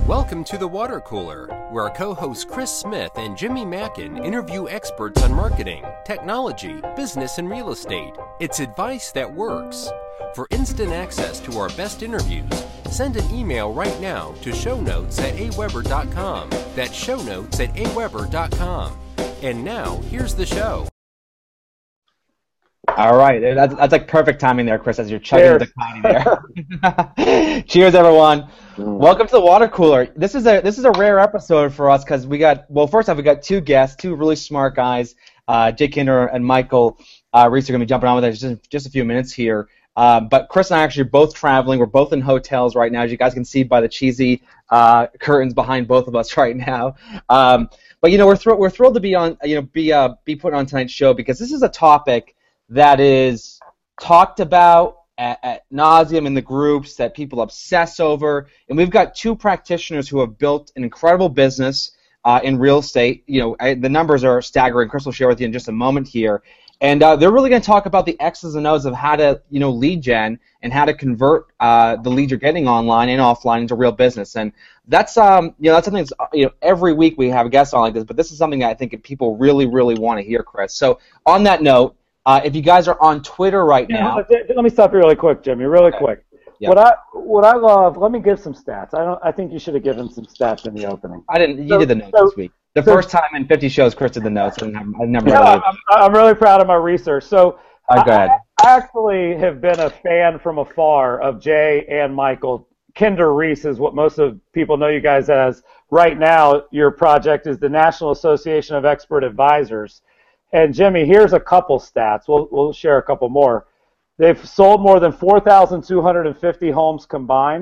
Welcome to The Water Cooler, where our co-hosts Chris Smith and Jimmy Mackin interview experts on marketing, technology, business, and real estate. It's advice that works. For instant access to our best interviews, send an email right now to shownotes@aweber.com. That's shownotes@aweber.com. And now, here's the show. All right, that's like perfect timing there, Chris, as you're chugging the coffee there. Cheers, everyone. Welcome to the Water Cooler. This is a rare episode for us because we got two guests, two really smart guys. Jay Kinder and Michael Reese are going to be jumping on with us just a few minutes here. But Chris and I actually are both traveling. We're both in hotels right now, as you guys can see by the cheesy curtains behind both of us right now. But we're thrilled to be on, be put on tonight's show because this is a topic that is talked about at nauseum in the groups that people obsess over, and we've got two practitioners who have built an incredible business in real estate. The numbers are staggering. Chris will share with you in just a moment here, and they're really going to talk about the X's and O's of how to, lead gen and how to convert the leads you're getting online and offline into real business. And that's something that's every week we have guests on like this, but this is something that I think people really, really want to hear, Chris. So on that note. If you guys are on Twitter right now, let me stop you really quick, Jimmy. Really quick. Yeah. What I love. Let me give some stats. I think you should have given some stats in the opening. I didn't. You did the notes this week. The first time in 50 shows, Chris did the notes. I'm really proud of my research. So go ahead. I actually have been a fan from afar of Jay and Michael. Kinder Reese is what most of people know you guys as. Right now, your project is the National Association of Expert Advisors. And Jimmy, here's a couple stats. We'll share a couple more. They've sold more than 4,250 homes combined,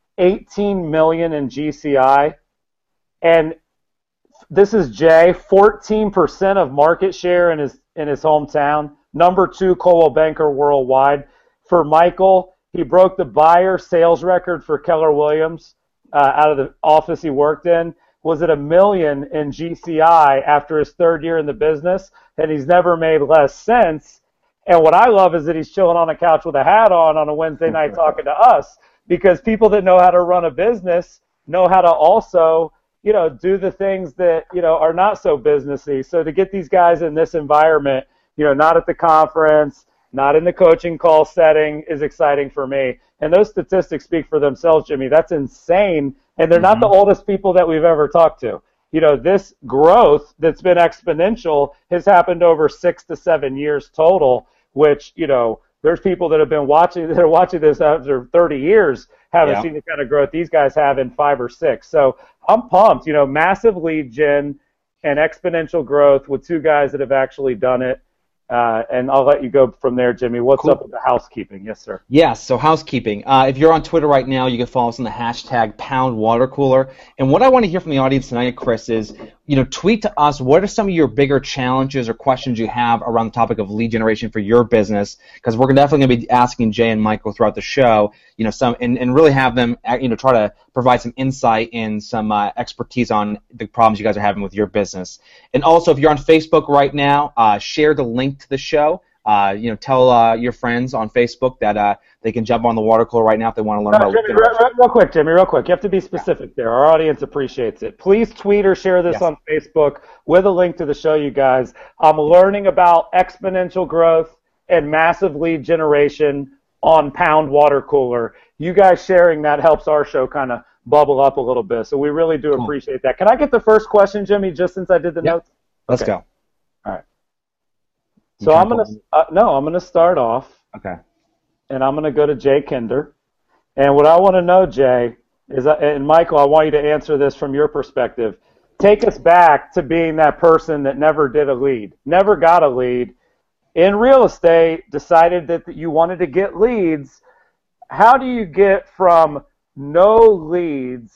18 million in GCI, and this is Jay, 14% of market share in his hometown, number 2 Coldwell Banker worldwide. For Michael, he broke the buyer sales record for Keller Williams out of the office he worked in. Was at $1 million in GCI after his third year in the business, and he's never made less since. And what I love is that he's chilling on a couch with a hat on a Wednesday night talking to us, because people that know how to run a business know how to also, do the things that, are not so businessy. So to get these guys in this environment, not at the conference, not in the coaching call setting, is exciting for me. And those statistics speak for themselves, Jimmy. That's insane. And they're not the oldest people that we've ever talked to. This growth that's been exponential has happened over 6 to 7 years total, which, there's people that are watching this after 30 years, haven't seen the kind of growth these guys have in 5 or 6. So I'm pumped, massive lead gen and exponential growth with two guys that have actually done it. And I'll let you go from there, Jimmy. What's up with the housekeeping? Yes, sir. Yes, so housekeeping. If you're on Twitter right now, you can follow us on the hashtag #PoundWaterCooler. And what I want to hear from the audience tonight, Chris, is tweet to us what are some of your bigger challenges or questions you have around the topic of lead generation for your business, because we're definitely going to be asking Jay and Michael throughout the show, and really have them, try to provide some insight and some expertise on the problems you guys are having with your business. And also, if you're on Facebook right now, share the link to the show. Tell your friends on Facebook that they can jump on the Water Cooler right now if they want to learn about Jimmy, real quick, Jimmy, real quick. You have to be specific there. Our audience appreciates it. Please tweet or share this on Facebook with a link to the show, you guys. I'm learning about exponential growth and massive lead generation on Pound Water Cooler. You guys sharing that helps our show kind of bubble up a little bit. So we really do appreciate that. Can I get the first question, Jimmy, just since I did the notes? Let's go. All right. So I'm gonna start off. Okay. And I'm gonna go to Jay Kinder. And what I want to know, Jay, is, and Michael, I want you to answer this from your perspective. Take us back to being that person that never did a lead, never got a lead in real estate, decided that you wanted to get leads. How do you get from no leads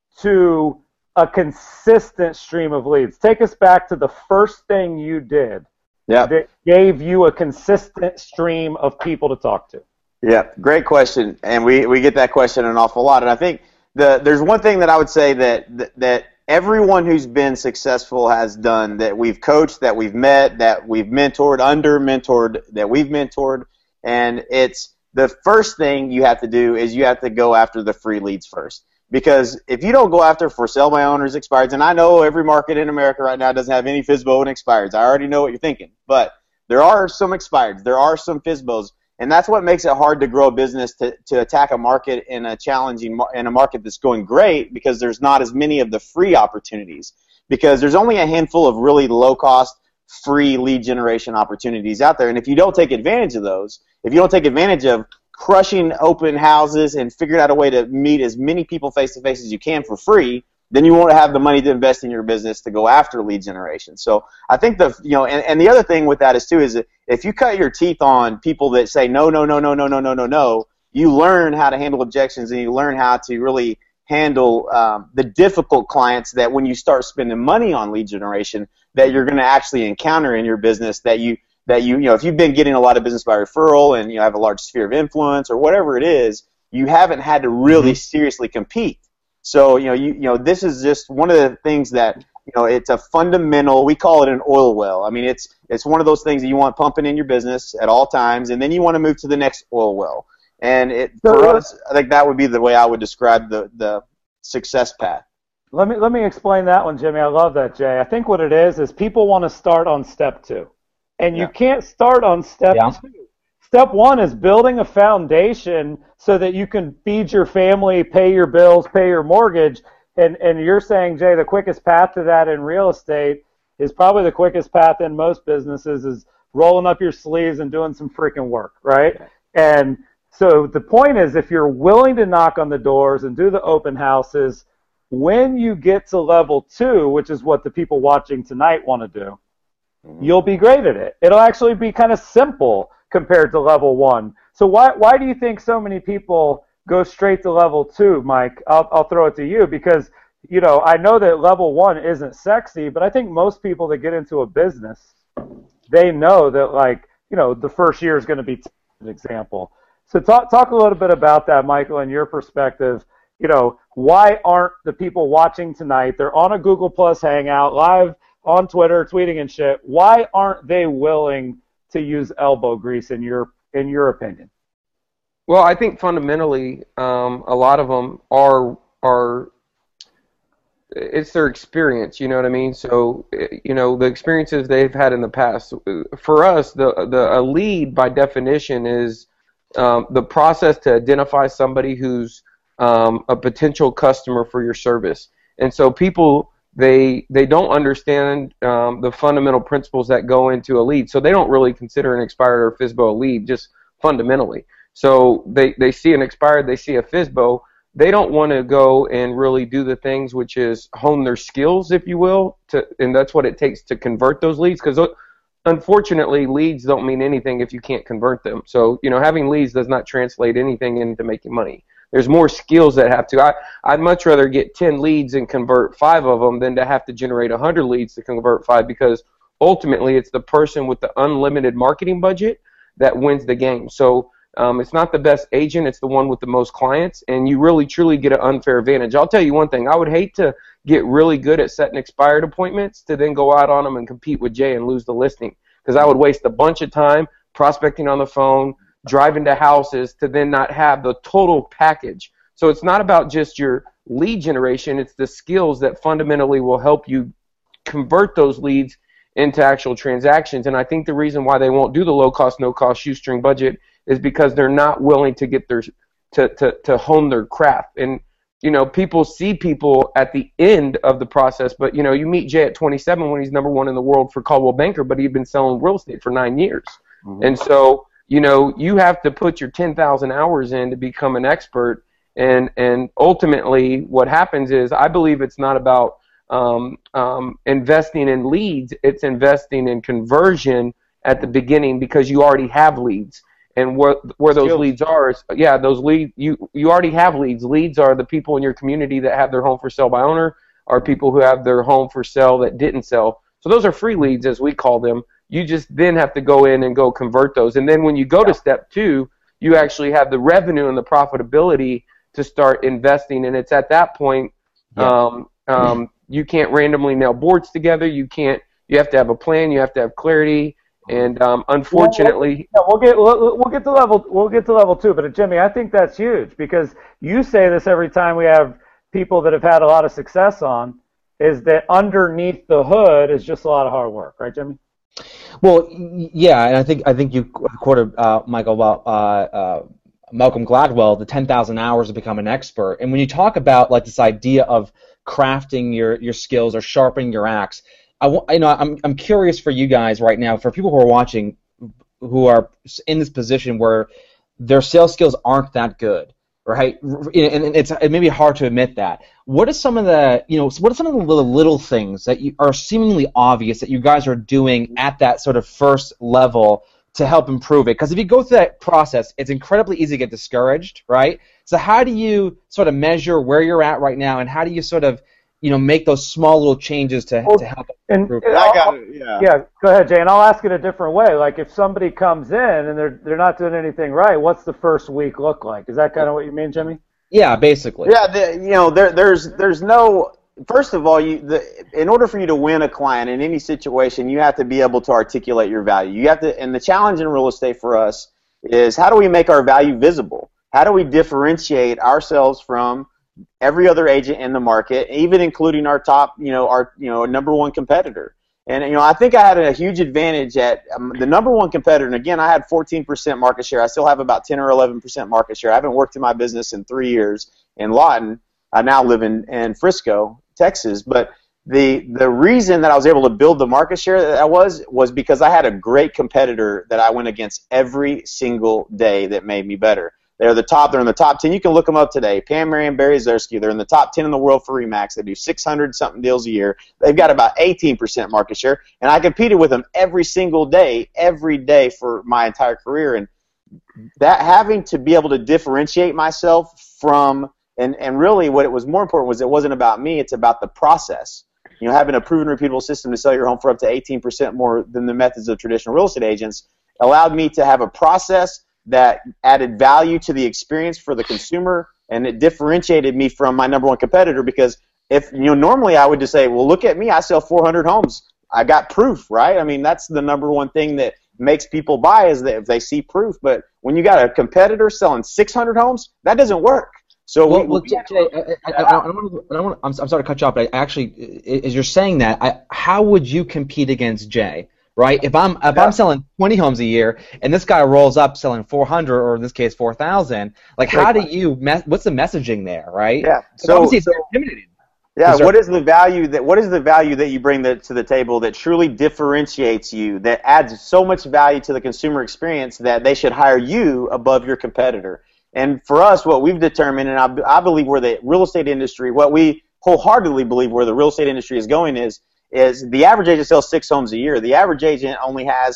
to a consistent stream of leads? Take us back to the first thing you did. Yeah. That gave you a consistent stream of people to talk to. Yeah, great question, and we get that question an awful lot. And I think there's one thing that I would say that everyone who's been successful has done, that we've coached, that we've met, that we've mentored, under-mentored, that we've mentored, and it's the first thing you have to do is you have to go after the free leads first. Because if you don't go after for sale by owners, expireds, and I know every market in America right now doesn't have any FSBO and expireds. I already know what you're thinking. But there are some expireds. There are some FSBOs. And that's what makes it hard to grow a business, to attack a market in a market that's going great, because there's not as many of the free opportunities. Because there's only a handful of really low-cost, free lead generation opportunities out there. And if you don't take advantage of those, if you don't take advantage of crushing open houses and figuring out a way to meet as many people face-to-face as you can for free, then you won't have the money to invest in your business to go after lead generation. So I think and the other thing with that is if you cut your teeth on people that say no, you learn how to handle objections, and you learn how to really handle the difficult clients that when you start spending money on lead generation that you're going to actually encounter in your business, that if you've been getting a lot of business by referral and you have a large sphere of influence or whatever it is, you haven't had to really seriously compete. So this is just one of the things that it's a fundamental. We call it an oil well. I mean, it's one of those things that you want pumping in your business at all times, and then you want to move to the next oil well. And for us, I think that would be the way I would describe the success path. Let me explain that one, Jimmy. I love that, Jay. I think what it is people want to start on step 2, and you can't start on step 2. Step 1 is building a foundation so that you can feed your family, pay your bills, pay your mortgage. And you're saying, Jay, the quickest path to that in real estate is probably the quickest path in most businesses is rolling up your sleeves and doing some freaking work, right? And so the point is, if you're willing to knock on the doors and do the open houses, when you get to level 2, which is what the people watching tonight want to do, you'll be great at it. It'll actually be kind of simple compared to level 1. So why do you think so many people go straight to level 2, Mike? I'll throw it to you, because I know that level 1 isn't sexy, but I think most people that get into a business, they know that the first year is going to be an example. So talk a little bit about that, Michael, and your perspective. Why aren't the people watching tonight? They're on a Google Plus Hangout, live on Twitter, tweeting and shit. Why aren't they willing to use elbow grease in your opinion? Well, I think fundamentally, a lot of them are it's their experience. You know what I mean? So, the experiences they've had in the past. For us, a lead by definition is the process to identify somebody who's a potential customer for your service. And so people, they don't understand the fundamental principles that go into a lead. So they don't really consider an expired or FSBO a lead, just fundamentally. So they see an expired, they see a FSBO. They don't want to go and really do the things, which is hone their skills, if you will, and that's what it takes to convert those leads. Because unfortunately, leads don't mean anything if you can't convert them. So having leads does not translate anything into making money. There's more skills that have to. I'd much rather get 10 leads and convert 5 of them than to have to generate 100 leads to convert 5, because ultimately it's the person with the unlimited marketing budget that wins the game. So it's not the best agent, it's the one with the most clients, and you really truly get an unfair advantage. I'll tell you one thing, I would hate to get really good at setting expired appointments to then go out on them and compete with Jay and lose the listing, because I would waste a bunch of time prospecting on the phone, driving to houses, to then not have the total package. So it's not about just your lead generation, it's the skills that fundamentally will help you convert those leads into actual transactions. And I think the reason why they won't do the low-cost, no-cost shoestring budget is because they're not willing to get their to hone their craft. And people see people at the end of the process, but you meet Jay at 27 when he's number 1 in the world for Coldwell Banker, but he'd been selling real estate for 9 years. And so you have to put your 10,000 hours in to become an expert. And ultimately, what happens is, I believe it's not about investing in leads; it's investing in conversion at the beginning, because you already have leads. And where those leads are is, those leads, you already have leads. Leads are the people in your community that have their home for sale by owner, or people who have their home for sale that didn't sell. So those are free leads, as we call them. You just then have to go in and go convert those. And then when you go to step 2, you actually have the revenue and the profitability to start investing. And it's at that point, you can't randomly nail boards together. You have to have a plan. You have to have clarity. And unfortunately, we'll get to level 2. But Jimmy, I think that's huge, because you say this every time we have people that have had a lot of success on is that underneath the hood is just a lot of hard work, right, Jimmy? Well, yeah, and I think you quoted Michael about Malcolm Gladwell, the 10,000 hours to become an expert. And when you talk about like this idea of crafting your skills or sharpening your axe, I'm curious for you guys right now, for people who are watching, who are in this position where their sales skills aren't that good, right? And it may be hard to admit that. What are some of the little things that are seemingly obvious that you guys are doing at that sort of first level to help improve it? Because if you go through that process, it's incredibly easy to get discouraged, right? So how do you sort of measure where you're at right now, and how do you sort of make those small little changes to help improve it? Yeah, go ahead, Jay, and I'll ask it a different way. Like if somebody comes in and they're not doing anything right, what's the first week look like? Is that kind of what you mean, Jimmy? Yeah, basically. Yeah, there's no. First of all, in order for you to win a client in any situation, you have to be able to articulate your value. You have to, and the challenge in real estate for us is how do we make our value visible? How do we differentiate ourselves from every other agent in the market, even including our top, our number one competitor? And I think I had a huge advantage at the number one competitor. And again, I had 14% market share. I still have about 10 or 11% market share. I haven't worked in my business in 3 years in Lawton. I now live in Frisco, Texas. But the reason that I was able to build the market share that I was because I had a great competitor that I went against every single day that made me better. They're in the top 10. You can look them up today. Pam, Marian, Barry Zersky. They're in the top 10 in the world for RE/MAX. They do 600-something deals a year. They've got about 18% market share. And I competed with them every single day, every day for my entire career. And that having to be able to differentiate myself from, and really what it was more important was it wasn't about me. It's about the process. Having a proven, repeatable system to sell your home for up to 18% more than the methods of traditional real estate agents allowed me to have a process that added value to the experience for the consumer, and it differentiated me from my number one competitor. Because if normally I would just say, well, look at me, I sell 400 homes, I got proof, right? I mean, that's the number one thing that makes people buy is that if they see proof. But when you got a competitor selling 600 homes, that doesn't work. So Jay, I'm sorry to cut you off, but as you're saying that, how would you compete against Jay? Right? If I'm selling 20 homes a year and this guy rolls up selling 400, or in this case 4,000, like how do you what's the messaging there, right? Yeah. So obviously it's intimidating. Yeah. What is the value that you bring to the table that truly differentiates you, that adds so much value to the consumer experience that they should hire you above your competitor? And for us, what we've determined, and I believe where the real estate industry, what we wholeheartedly believe where the real estate industry is going is the average agent sells 6 homes a year. The average agent only has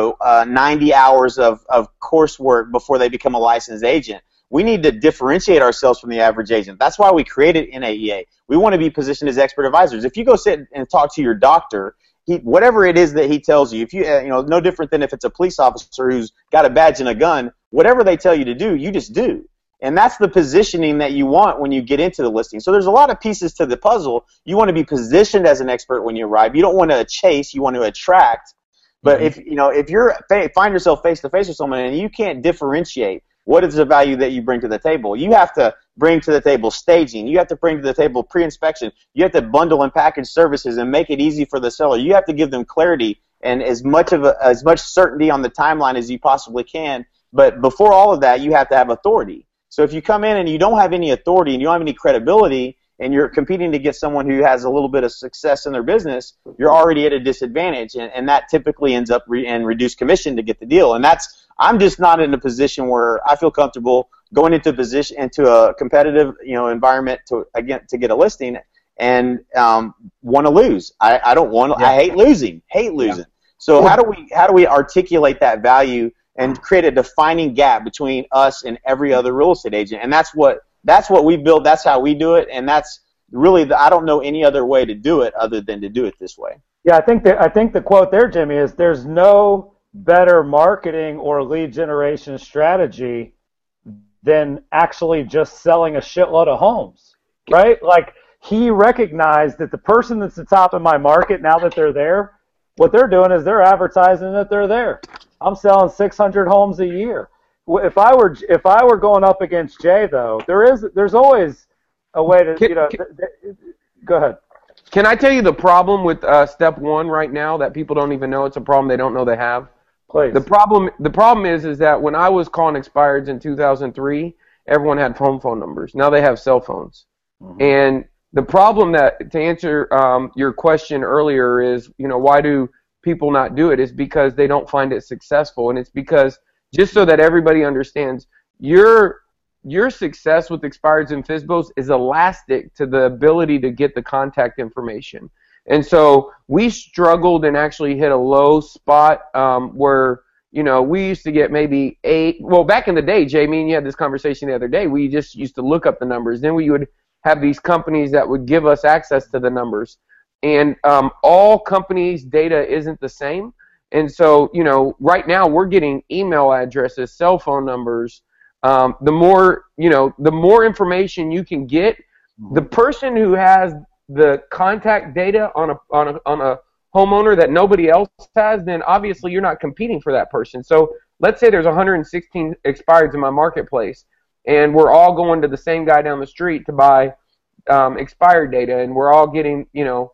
90 hours of coursework before they become a licensed agent. We need to differentiate ourselves from the average agent. That's why we created NAEA. We want to be positioned as expert advisors. If you go sit and talk to your doctor, whatever it is that he tells you, if you no different than if it's a police officer who's got a badge and a gun, whatever they tell you to do, you just do. And that's the positioning that you want when you get into the listing. So there's a lot of pieces to the puzzle. You want to be positioned as an expert when you arrive. You don't want to chase, you want to attract. But if you're find yourself face to face with someone and you can't differentiate what is the value that you bring to the table, you have to bring to the table staging. You have to bring to the table pre-inspection. You have to bundle and package services and make it easy for the seller. You have to give them clarity and as much certainty on the timeline as you possibly can. But before all of that, you have to have authority. So if you come in and you don't have any authority and you don't have any credibility and you're competing to get someone who has a little bit of success in their business, you're already at a disadvantage, and that typically ends up in reduced commission to get the deal. And I'm just not in a position where I feel comfortable going into a competitive environment to get a listing and want to lose. I don't want. Yeah. I hate losing. Yeah. So how do we articulate that value and create a defining gap between us and every other real estate agent? And that's what we build. That's how we do it. And that's really I don't know any other way to do it other than to do it this way. Yeah, I think the quote there, Jimmy, is there's no better marketing or lead generation strategy than actually just selling a shitload of homes, right? Like he recognized that the person that's the top of my market, now that they're there, what they're doing is they're advertising that they're there. I'm selling 600 homes a year. If I were going up against Jay, though, there's always a way to, go ahead. Can I tell you the problem with step one right now that people don't even know it's a problem they don't know they have? Please. The problem is that when I was calling expireds in 2003, everyone had phone numbers. Now they have cell phones. Mm-hmm. And the problem that, to answer your question earlier is, why do people not do it, is because they don't find it successful. And it's because, just so that everybody understands, your success with expireds and FSBOs is elastic to the ability to get the contact information. And so we struggled and actually hit a low spot where, we used to get maybe 8. Well, back in the day, Jay, me and you had this conversation the other day. We just used to look up the numbers. Then we would have these companies that would give us access to the numbers. And all companies' data isn't the same. And so, right now we're getting email addresses, cell phone numbers. The more information you can get, the person who has the contact data on a homeowner that nobody else has, then obviously you're not competing for that person. So let's say there's 116 expireds in my marketplace, and we're all going to the same guy down the street to buy expired data, and we're all getting 20%,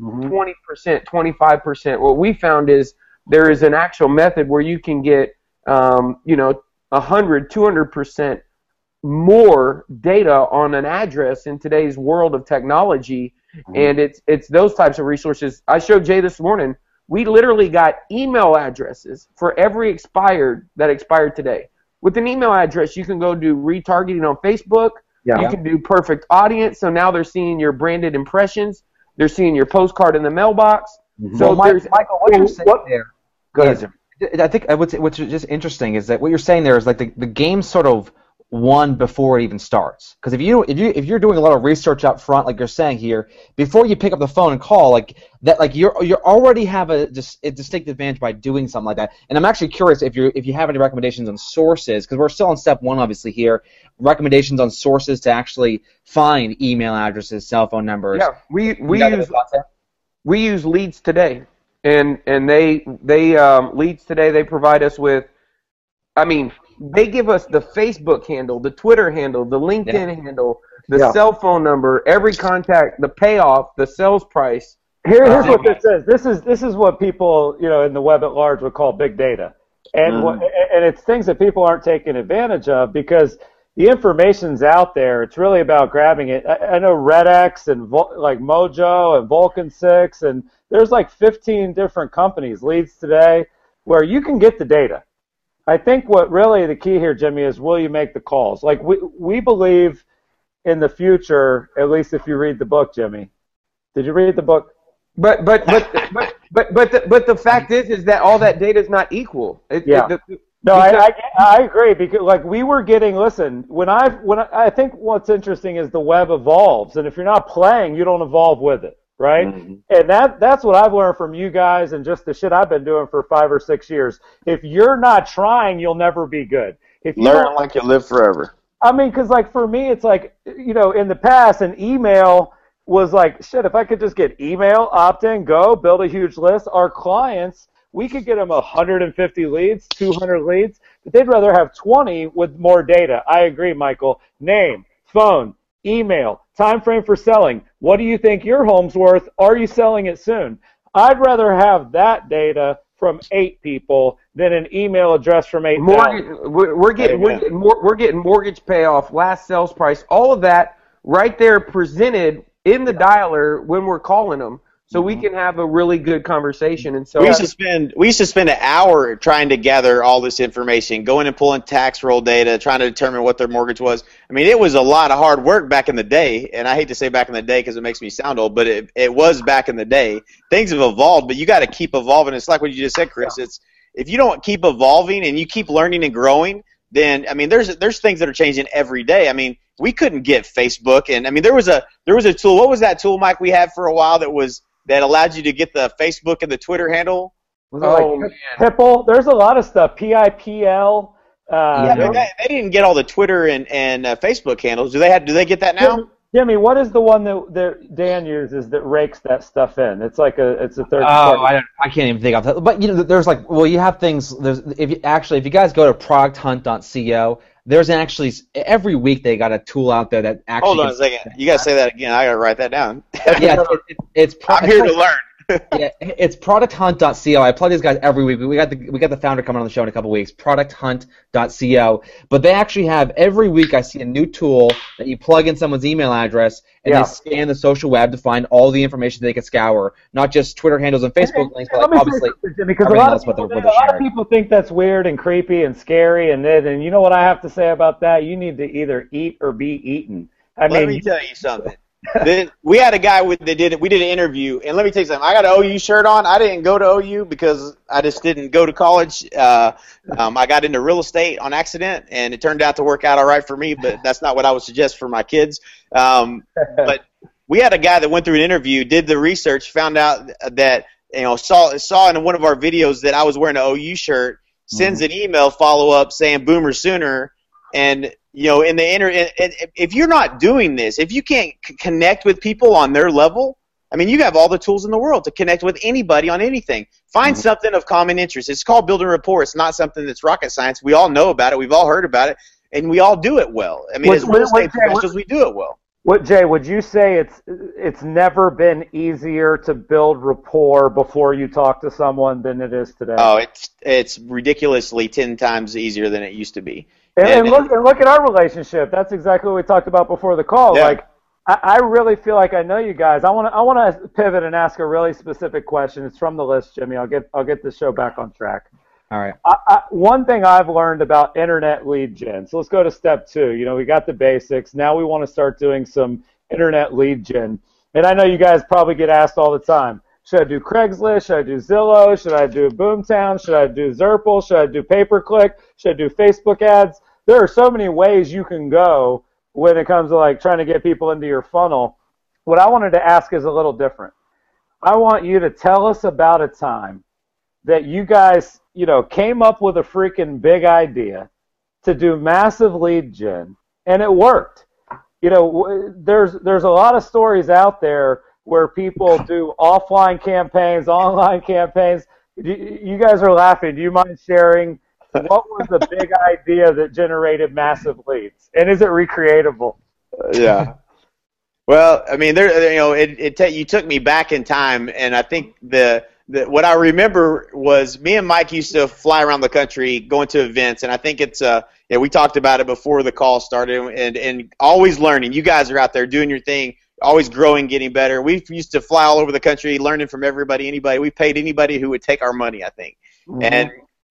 25%. What we found is there is an actual method where you can get 100, 200% more data on an address in today's world of technology, and it's those types of resources. I showed Jay this morning. We literally got email addresses for every expired that expired today. With an email address, you can go do retargeting on Facebook. Yeah. You can do perfect audience. So now they're seeing your branded impressions. They're seeing your postcard in the mailbox. Mm-hmm. So Michael, what you're saying there? Go ahead. I think what's just interesting is that what you're saying there is like the game sort of won before it even starts. Because if you're doing a lot of research up front, like you're saying here, before you pick up the phone and call, like that, like you already have a distinct advantage by doing something like that. And I'm actually curious if you have any recommendations on sources, because we're still on step one, obviously here. Recommendations on sources to actually find email addresses, cell phone numbers. Yeah, we use Leads Today. And they Leads Today, they provide us with, they give us the Facebook handle, the Twitter handle, the LinkedIn handle, the cell phone number, every contact, the payoff, the sales price. Here's what this is. This is what people in the web at large would call big data, and and it's things that people aren't taking advantage of because the information's out there. It's really about grabbing it. I know RedX and like Mojo and Vulcan 6 and there's like 15 different companies, Leads Today, where you can get the data. I think what really the key here, Jimmy, is will you make the calls? Like we believe in the future, at least if you read the book, Jimmy. Did you read the book? But the fact is that all that data is not equal. I agree because like we were getting when I think what's interesting is the web evolves, and if you're not playing, you don't evolve with it. Right? Mm-hmm. And that's what I've learned from you guys and just the shit I've been doing for 5 or 6 years. If you're not trying, you'll never be good. If you learn like you live forever. Because like for me, it's like, in the past, an email was like, shit, if I could just get email, opt-in, go, build a huge list. Our clients, we could get them 150 leads, 200 leads, but they'd rather have 20 with more data. I agree, Michael. Name, phone, email, time frame for selling. What do you think your home's worth? Are you selling it soon? I'd rather have that data from 8 people than an email address from 8. We're getting mortgage payoff, last sales price, all of that right there presented in the dialer when we're calling them. So we can have a really good conversation. And so we used to spend an hour trying to gather all this information, going and pulling tax roll data, trying to determine what their mortgage was. It was a lot of hard work back in the day, and I hate to say back in the day because it makes me sound old, but it was back in the day. Things have evolved, but you got to keep evolving. It's like what you just said, Chris. It's if you don't keep evolving and you keep learning and growing, then there's things that are changing every day. We couldn't get Facebook, and there was a tool. What was that tool, Mike? We had for a while that allowed you to get the Facebook and the Twitter handle? Pipl. There's a lot of stuff. PIPL. They didn't get all the Twitter and Facebook handles. Do they get that now? Jimmy, what is the one that Dan uses that rakes that stuff in? It's like it's a third party. I can't even think of that. But there's like, well, you have things. There's if you guys go to producthunt.co, there's actually every week they got a tool out there that actually. Hold on a second. You gotta say that again. I gotta write that down. Yeah, I'm here to learn. Yeah, it's producthunt.co. I plug these guys every week. We got the founder coming on the show in a couple weeks. Producthunt.co. But they actually have every week. I see a new tool that you plug in someone's email address and they scan the social web to find all the information they can scour, not just Twitter handles and Facebook links, but like obviously because a lot of people think that's weird and creepy and scary, and you know what I have to say about that? You need to either eat or be eaten. Let me tell you something. We had a guy we did an interview, and let me tell you something. I got an OU shirt on. I didn't go to OU because I just didn't go to college. I got into real estate on accident, and it turned out to work out all right for me, but that's not what I would suggest for my kids. But we had a guy that went through an interview, did the research, found out that saw in one of our videos that I was wearing an OU shirt, sends an email follow-up saying Boomer Sooner, and in the if you're not doing this, if you can't connect with people on their level, I mean, you have all the tools in the world to connect with anybody on anything. Find something of common interest. It's called building rapport. It's not something that's rocket science. We all know about it. We've all heard about it, and we all do it well. I mean, as real estate professionals, we do it well. Jay, would you say it's never been easier to build rapport before you talk to someone than it is today? Oh, it's ridiculously 10 times easier than it used to be. And look at our relationship. That's exactly what we talked about before the call. Yeah. Like, I really feel like I know you guys. I want to pivot and ask a really specific question. It's from the list, Jimmy. I'll get the show back on track. All right. One thing I've learned about internet lead gen. So let's go to step 2. We got the basics. Now we want to start doing some internet lead gen. And I know you guys probably get asked all the time. Should I do Craigslist? Should I do Zillow? Should I do Boomtown? Should I do Zerple? Should I do pay-per-click? Should I do Facebook ads? There are so many ways you can go when it comes to like trying to get people into your funnel. What I wanted to ask is a little different. I want you to tell us about a time that you guys, came up with a freaking big idea to do massive lead gen, and it worked. There's a lot of stories out there where people do offline campaigns, online campaigns. You guys are laughing. Do you mind sharing what was the big idea that generated massive leads? And is it recreatable? Yeah. Well, I mean, you took me back in time, and I think what I remember was me and Mike used to fly around the country going to events, and I think we talked about it before the call started, and always learning. You guys are out there doing your thing, always growing, getting better. We used to fly all over the country, learning from everybody, anybody. We paid anybody who would take our money, I think. Mm-hmm.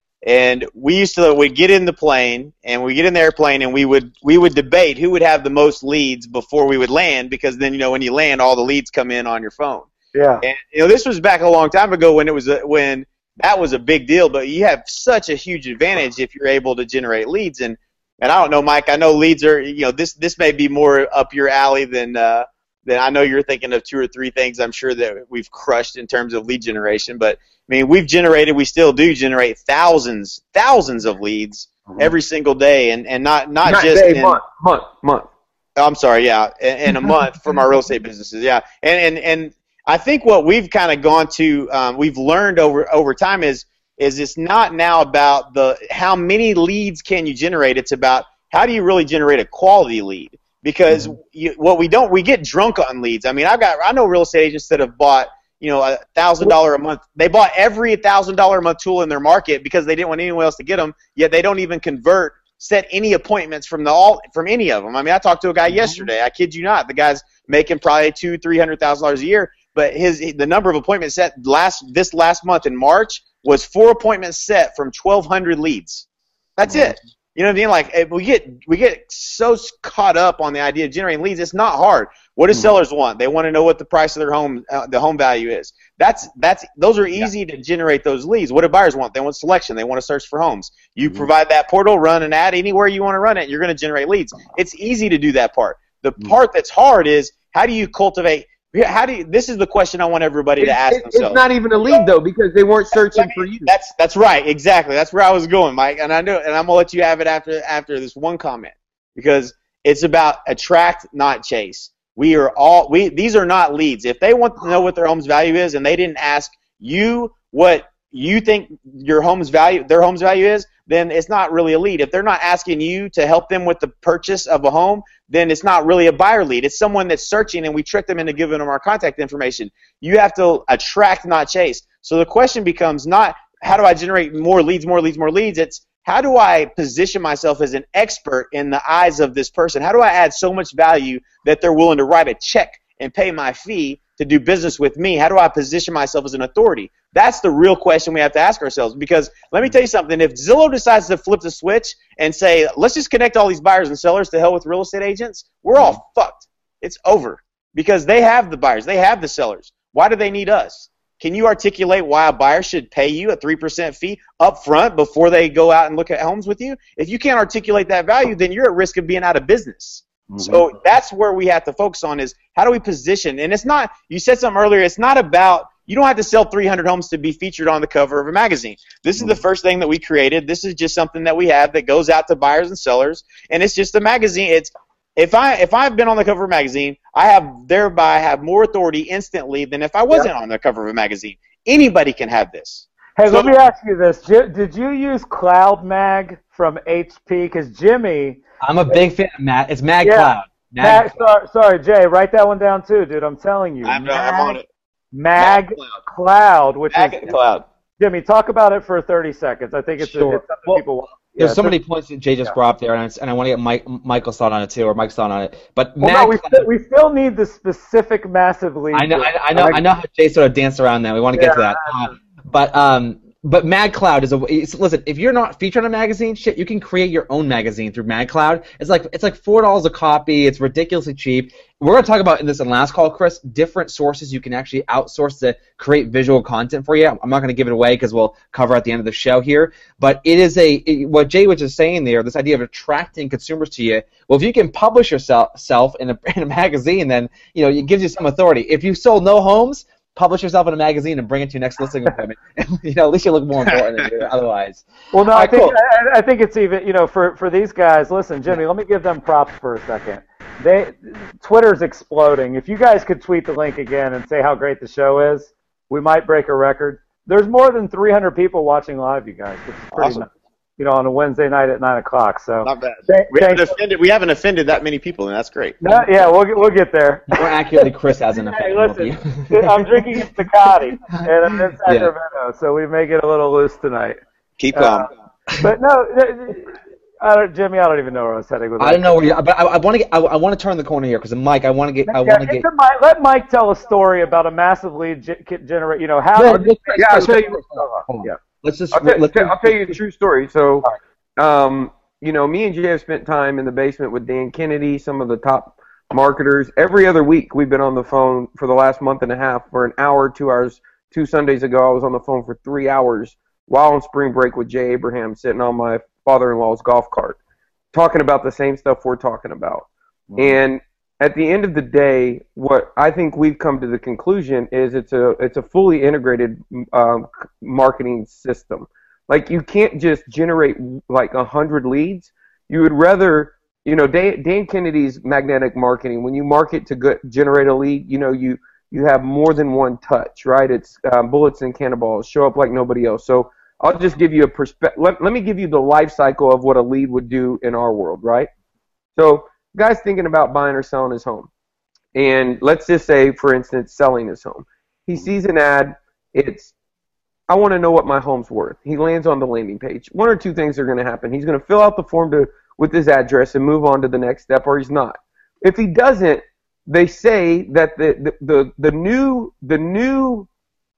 And we'd get in the plane, and we get in the airplane, and we would debate who would have the most leads before we would land, because then when you land, all the leads come in on your phone. Yeah. And this was back a long time ago when when that was a big deal, but you have such a huge advantage if you're able to generate leads. And I don't know, Mike, I know leads are this may be more up your alley than I know you're thinking of 2 or 3 things I'm sure that we've crushed in terms of lead generation. But I mean, we still do generate thousands of leads every single day, and not just day, month. I'm sorry, yeah, in a month from our real estate businesses, yeah. And I think what we've kind of gone to, we've learned over time is it's not now about how many leads can you generate. It's about how do you really generate a quality lead. Because we get drunk on leads. I mean, I know real estate agents that have bought $1,000 a month. They bought every $1,000 a month tool in their market because they didn't want anyone else to get them. Yet they don't even set any appointments from any of them. I mean, I talked to a guy yesterday. I kid you not. The guy's making probably $200,000-$300,000 a year, but the number of appointments set this last month in March was 4 appointments set from 1,200 leads. That's it. You know what I mean? Like, we get so caught up on the idea of generating leads. It's not hard. What do sellers want? They want to know what the price of their home, the home value is. Those are easy to generate those leads. What do buyers want? They want selection. They want to search for homes. You provide that portal, run an ad anywhere you want to run it. You're going to generate leads. It's easy to do that part. The part that's hard is how do you cultivate? This is the question I want everybody to ask themselves. It's not even a lead though, because they weren't searching for you. That's right, exactly. That's where I was going, Mike. And I know, and I'm gonna let you have it after this one comment, because it's about attract, not chase. These are not leads. If they want to know what their home's value is and they didn't ask you what you think their home's value is, then it's not really a lead. If they're not asking you to help them with the purchase of a home, then it's not really a buyer lead. It's someone that's searching, and we trick them into giving them our contact information. You have to attract, not chase. So the question becomes not how do I generate more leads. It's how do I position myself as an expert in the eyes of this person? How do I add so much value that they're willing to write a check and pay my fee to do business with me? How do I position myself as an authority? That's the real question we have to ask ourselves, because let me tell you something. If Zillow decides to flip the switch and say, let's just connect all these buyers and sellers to hell with real estate agents, we're all fucked. It's over, because they have the buyers. They have the sellers. Why do they need us? Can you articulate why a buyer should pay you a 3% fee up front before they go out and look at homes with you? If you can't articulate that value, then you're at risk of being out of business. Mm-hmm. So that's where we have to focus on, is how do we position? And it's not, you said something earlier, it's not about, you don't have to sell 300 homes to be featured on the cover of a magazine. This is the first thing that we created. This is just something that we have that goes out to buyers and sellers, and it's just a magazine. It's if I've been on the cover of a magazine, I have more authority instantly than if I wasn't on the cover of a magazine. Anybody can have this. Hey, let me ask you this. Did you use Cloud Mag from HP? Because Jimmy... I'm a big fan of Matt. It's Mag Cloud. Sorry, Jay, write that one down too, dude. I'm telling you. I'm on it. Mag Cloud, which is Cloud. Jimmy, talk about it for 30 seconds. I think it's something people want. There's so many points that Jay just brought up there, and I want to get Michael's thought on it too, or Mike's thought on it. But we still need the specific massive lead. I know how Jay sort of danced around that. We want to get to that. But MagCloud listen, if you're not featured on a magazine, shit, you can create your own magazine through MagCloud. It's like $4 a copy. It's ridiculously cheap. We're going to talk about in this last call, Chris, different sources you can actually outsource to create visual content for you. I'm not going to give it away because we'll cover at the end of the show here. But it is what Jay was just saying there, this idea of attracting consumers to you. Well, if you can publish yourself in a magazine, then it gives you some authority. If you sold no homes, publish yourself in a magazine and bring it to your next listing appointment. At least you look more important than you do otherwise. Well, no, I think it's even, for these guys, listen, Jimmy, let me give them props for a second. Twitter's exploding. If you guys could tweet the link again and say how great the show is, we might break a record. There's more than 300 people watching live, you guys, which is pretty awesome. Nice. On a Wednesday night at 9 o'clock. So not bad. We haven't offended that many people, and that's great. No, yeah, we'll get there. More accurately, Chris hasn't offended. Hey, listen, I'm drinking a Tecate, and I'm in Sacramento, so we may get a little loose tonight. Keep calm. But no, Jimmy, I don't even know where I was heading with that. I don't know where you. But I want to turn the corner here because Mike, I want to get. Let Mike tell a story about a massive lead generate. How? I'll tell you. I'll tell you a true story. So, me and Jay have spent time in the basement with Dan Kennedy, some of the top marketers. Every other week, we've been on the phone for the last month and a half for an hour, 2 hours. 2 Sundays ago, I was on the phone for 3 hours while on spring break with Jay Abraham, sitting on my father-in-law's golf cart, talking about the same stuff we're talking about. Mm-hmm. And at the end of the day, what I think we've come to the conclusion is it's a fully integrated marketing system. Like, you can't just generate like 100 leads. You would rather, Dan Kennedy's magnetic marketing. When you market to generate a lead, you have more than one touch, right? It's bullets and cannonballs, show up like nobody else. So I'll just give you a perspective. Let me give you the life cycle of what a lead would do in our world, right? So, guy's thinking about buying or selling his home. And let's just say, for instance, selling his home. He sees an ad. It's, I want to know what my home's worth. He lands on the landing page. One or two things are going to happen. He's going to fill out the form with his address and move on to the next step, or he's not. If he doesn't, they say that the new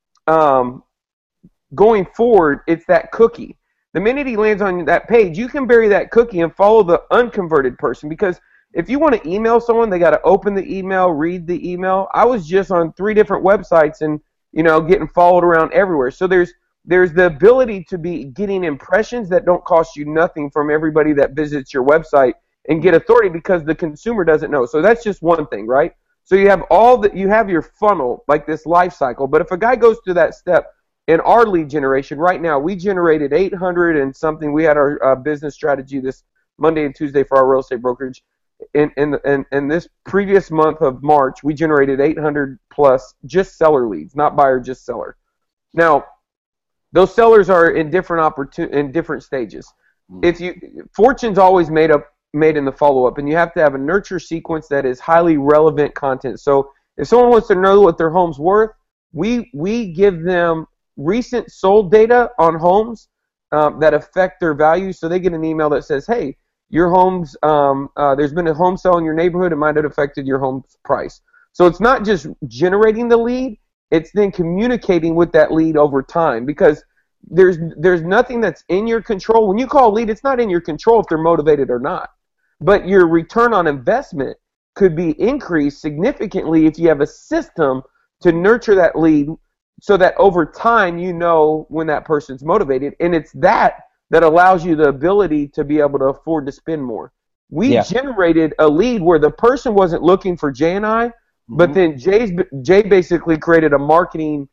going forward, it's that cookie. The minute he lands on that page, you can bury that cookie and follow the unconverted person, because if you want to email someone, they got to open the email, read the email. I was just on 3 different websites and, getting followed around everywhere. So there's the ability to be getting impressions that don't cost you nothing from everybody that visits your website and get authority because the consumer doesn't know. So that's just one thing, right? So you have your funnel, like this life cycle. But if a guy goes through that step, in our lead generation right now, we generated 800 and something. We had our business strategy this Monday and Tuesday for our real estate brokerage. in this previous month of March, we generated 800 plus just seller leads, not buyer, just seller. Now, those sellers are in different stages. Fortune's always made in the follow-up, and you have to have a nurture sequence that is highly relevant content. So if someone wants to know what their home's worth, we give them recent sold data on homes that affect their value. So they get an email that says, hey, your home's there's been a home sale in your neighborhood. It might have affected your home's price. So it's not just generating the lead, it's then communicating with that lead over time, because there's nothing that's in your control. When you call a lead, it's not in your control if they're motivated or not. But your return on investment could be increased significantly if you have a system to nurture that lead so that over time you know when that person's motivated. And it's that allows you the ability to be able to afford to spend more. We generated a lead where the person wasn't looking for Jay and I, but then Jay basically created a marketing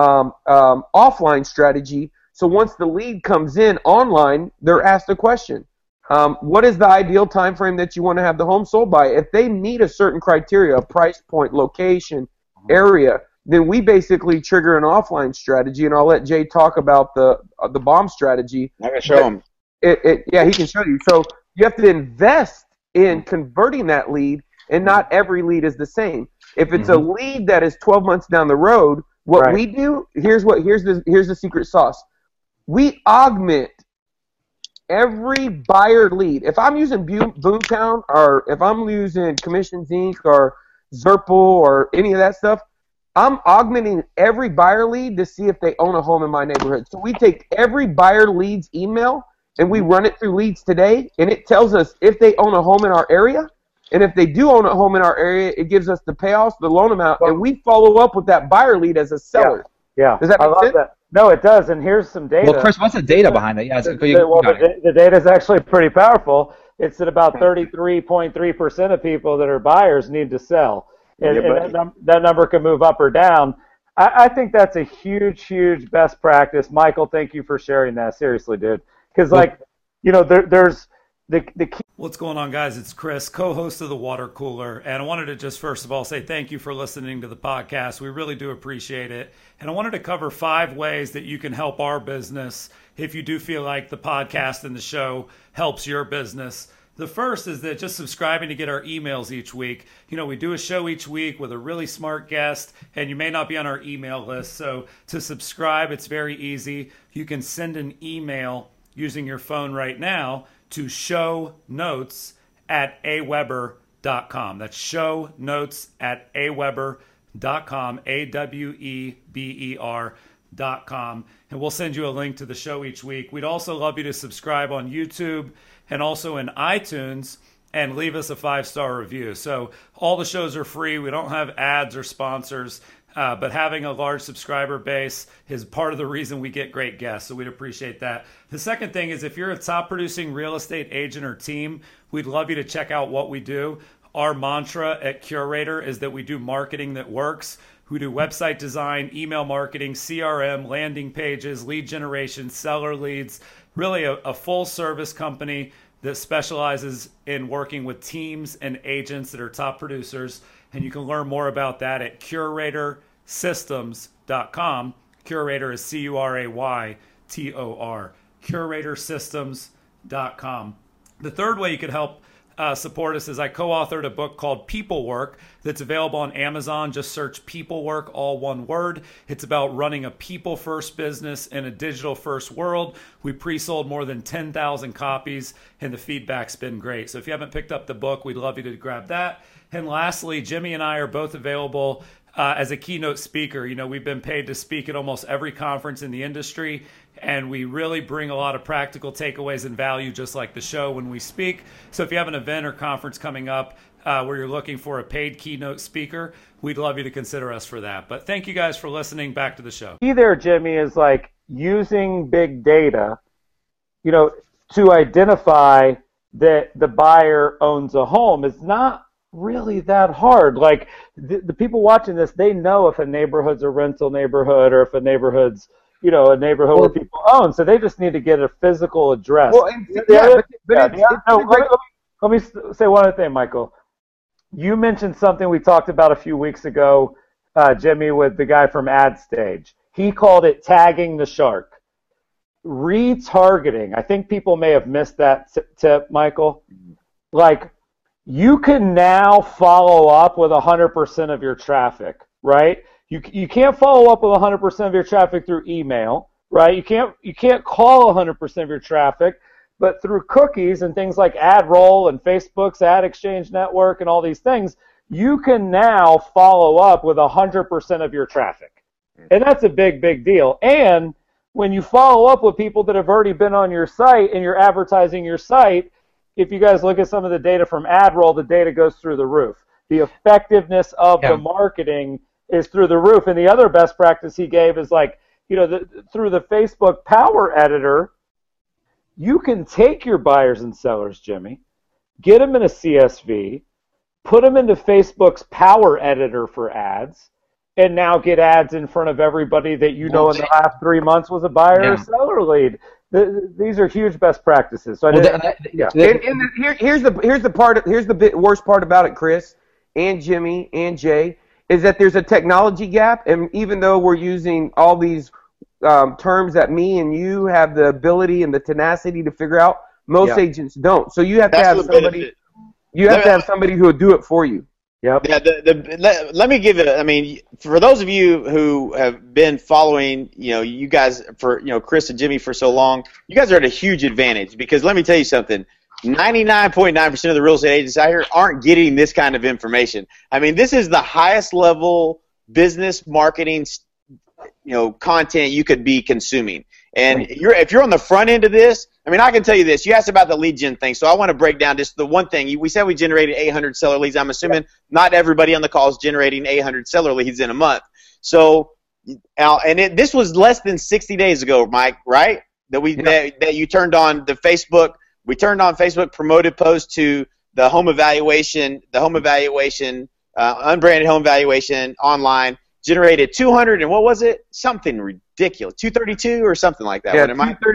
offline strategy. So once the lead comes in online, they're asked a question. What is the ideal time frame that you want to have the home sold by? If they meet a certain criteria, a price point, location, area, then we basically trigger an offline strategy, and I'll let Jay talk about the bomb strategy. I can show him. Yeah, he can show you. So you have to invest in converting that lead, and not every lead is the same. If it's a lead that is 12 months down the road, what we do, here's the secret sauce. We augment every buyer lead. If I'm using Boomtown, or if I'm using Commissions Inc. or Zerple or any of that stuff, I'm augmenting every buyer lead to see if they own a home in my neighborhood. So we take every buyer lead's email and we run it through Leads Today, and it tells us if they own a home in our area. And if they do own a home in our area, it gives us the payoffs, the loan amount, and we follow up with that buyer lead as a seller. Yeah. Does that make sense? That. No, it does. And here's some data. Well, Chris, what's the data behind that? Yeah, the data is actually pretty powerful. It's that about 33.3% of people that are buyers need to sell. And that number can move up or down. I think that's a huge, huge best practice. Michael, thank you for sharing that. Seriously, dude. Because, there's the key. What's going on, guys? It's Chris, co-host of The Water Cooler, and I wanted to just first of all say thank you for listening to the podcast. We really do appreciate it. And I wanted to cover 5 ways that you can help our business if you do feel like the podcast and the show helps your business. The first is that just subscribing to get our emails each week. We do a show each week with a really smart guest, and you may not be on our email list. So to subscribe, it's very easy. You can send an email using your phone right now to shownotes@aweber.com. That's shownotes@aweber.com, AWEBER.com. And we'll send you a link to the show each week. We'd also love you to subscribe on YouTube and also in iTunes and leave us a 5-star review. So all the shows are free. We don't have ads or sponsors. But having a large subscriber base is part of the reason we get great guests, so we'd appreciate that. The second thing is if you're a top-producing real estate agent or team, we'd love you to check out what we do. Our mantra at Curator is that we do marketing that works. We do website design, email marketing, CRM, landing pages, lead generation, seller leads, really a full-service company that specializes in working with teams and agents that are top producers. And you can learn more about that at CuratorSystems.com. Curator is CURAYTOR. CuratorSystems.com. The third way you could help support us is I co-authored a book called People Work that's available on Amazon. Just search People Work, all one word. It's about running a people-first business in a digital-first world. We pre-sold more than 10,000 copies, and the feedback's been great. So if you haven't picked up the book, we'd love you to grab that. And lastly, Jimmy and I are both available as a keynote speaker. We've been paid to speak at almost every conference in the industry, and we really bring a lot of practical takeaways and value, just like the show when we speak. So if you have an event or conference coming up where you're looking for a paid keynote speaker, we'd love you to consider us for that. But thank you guys for listening. Back to the show. Key there, Jimmy, is using big data, to identify that the buyer owns a home. It's not really that hard. The people watching this, they know if a neighborhood's a rental neighborhood or if a neighborhood's a neighborhood where people own. So they just need to get a physical address. Well, let me say one other thing, Michael. You mentioned something we talked about a few weeks ago, Jimmy, with the guy from AdStage. He called it tagging the shark. Retargeting. I think people may have missed that tip, Michael. Like, you can now follow up with 100% of your traffic, right? You can't follow up with 100% of your traffic through email, right? You can't call 100% of your traffic, but through cookies and things like AdRoll and Facebook's Ad Exchange Network and all these things, you can now follow up with 100% of your traffic. And that's a big, big deal. And when you follow up with people that have already been on your site and you're advertising your site, if you guys look at some of the data from AdRoll, the data goes through the roof. The effectiveness of the marketing is through the roof. And the other best practice he gave is like, through the Facebook Power Editor, you can take your buyers and sellers, Jimmy, get them in a CSV, put them into Facebook's Power Editor for ads, and now get ads in front of everybody that in the last 3 months was a buyer or seller lead. These are huge best practices. So here's the worst part about it, Chris, and Jimmy, and Jay, is that there's a technology gap, and even though we're using all these terms that me and you have the ability and the tenacity to figure out, most agents don't. So you have to have somebody. You have to have somebody who will do it for you. Yep. Yeah. Let me give it. I mean, for those of you who have been following, you guys for Chris and Jimmy for so long, you guys are at a huge advantage because let me tell you something. 99.9% of the real estate agents out here aren't getting this kind of information. I mean, this is the highest level business marketing, content you could be consuming. And if you're on the front end of this, I mean, I can tell you this. You asked about the lead gen thing, so I want to break down just the one thing. We said we generated 800 seller leads. I'm assuming not everybody on the call is generating 800 seller leads in a month. So, this was less than 60 days ago, Mike, right? That you turned on the Facebook. We turned on Facebook promoted posts to the home evaluation, unbranded home evaluation online. Generated 200 and what was it? Something ridiculous. 232 or something like that. Yeah,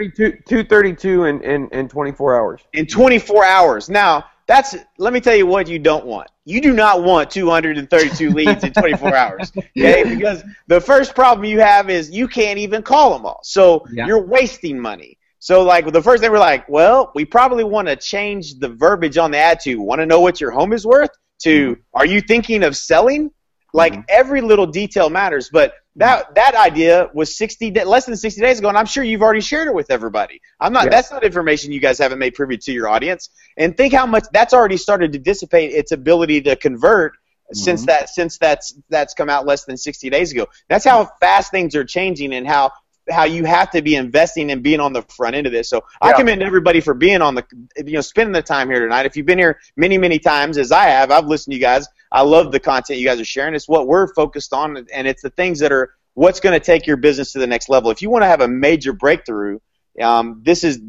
232 in 24 hours. In 24 hours. Now, let me tell you what you don't want. You do not want 232 leads in 24 hours. Okay? Because the first problem you have is you can't even call them all. So you're wasting money. So like the first thing we're like, well, we probably want to change the verbiage on the ad to want to know what your home is worth to are you thinking of selling? Like every little detail matters, but that idea was less than 60 days ago, and I'm sure you've already shared it with everybody. That's not information you guys haven't made privy to your audience. And think how much that's already started to dissipate its ability to convert since that's come out less than 60 days ago. That's how fast things are changing and how you have to be investing and being on the front end of this. So I commend everybody for being on spending the time here tonight. If you've been here many, many times as I have, I've listened to you guys. I love the content you guys are sharing. It's what we're focused on, and it's the things that are what's going to take your business to the next level. If you want to have a major breakthrough, this is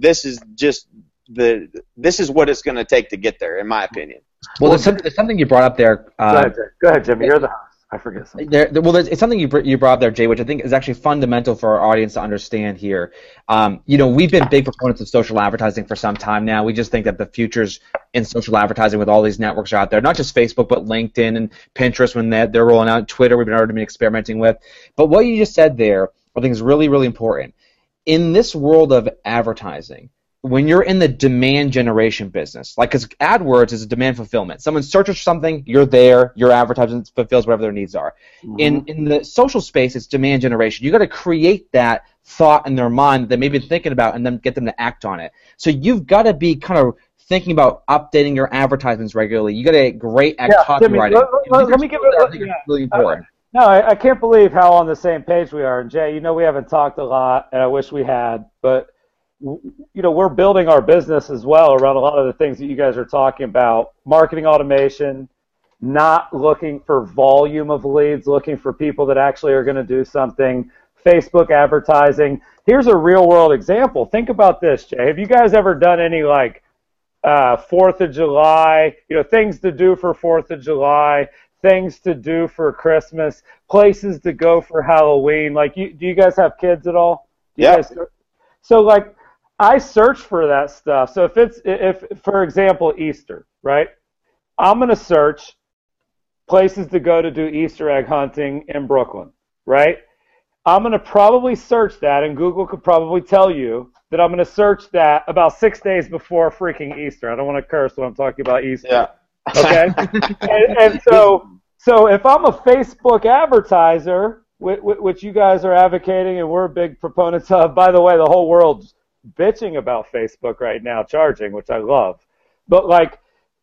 what it's going to take to get there, in my opinion. Well, there's something you brought up there. Go ahead, Jimmy. You're the host. I forget something. It's something you brought up there, Jay, which I think is actually fundamental for our audience to understand here. We've been big proponents of social advertising for some time now. We just think that the future's in social advertising with all these networks out there, not just Facebook, but LinkedIn and Pinterest when they're rolling out. Twitter, we've already been experimenting with. But what you just said there, I think is really, really important. In this world of advertising, when you're in the demand generation business, because AdWords is a demand fulfillment. Someone searches for something, you're there, your advertisement fulfills whatever their needs are. In the social space, it's demand generation. You got to create that thought in their mind that they may be thinking about and then get them to act on it. So you've got to be kind of thinking about updating your advertisements regularly. You got to get great at copywriting. Let me give it really important. No, I can't believe how on the same page we are. And Jay, we haven't talked a lot, and I wish we had, but we're building our business as well around a lot of the things that you guys are talking about. Marketing automation, not looking for volume of leads, looking for people that actually are going to do something. Facebook advertising. Here's a real world example. Think about this, Jay. Have you guys ever done any 4th of July, things to do for 4th of July, things to do for Christmas, places to go for Halloween? Do you guys have kids at all? Yeah. So I search for that stuff. So if for example, Easter, right? I'm going to search places to go to do Easter egg hunting in Brooklyn, right? I'm going to probably search that, and Google could probably tell you that I'm going to search that about 6 days before freaking Easter. I don't want to curse when I'm talking about Easter. Yeah. Okay? and so if I'm a Facebook advertiser, which you guys are advocating and we're big proponents of, by the way, the whole world's bitching about Facebook right now, charging, which I love. But, like,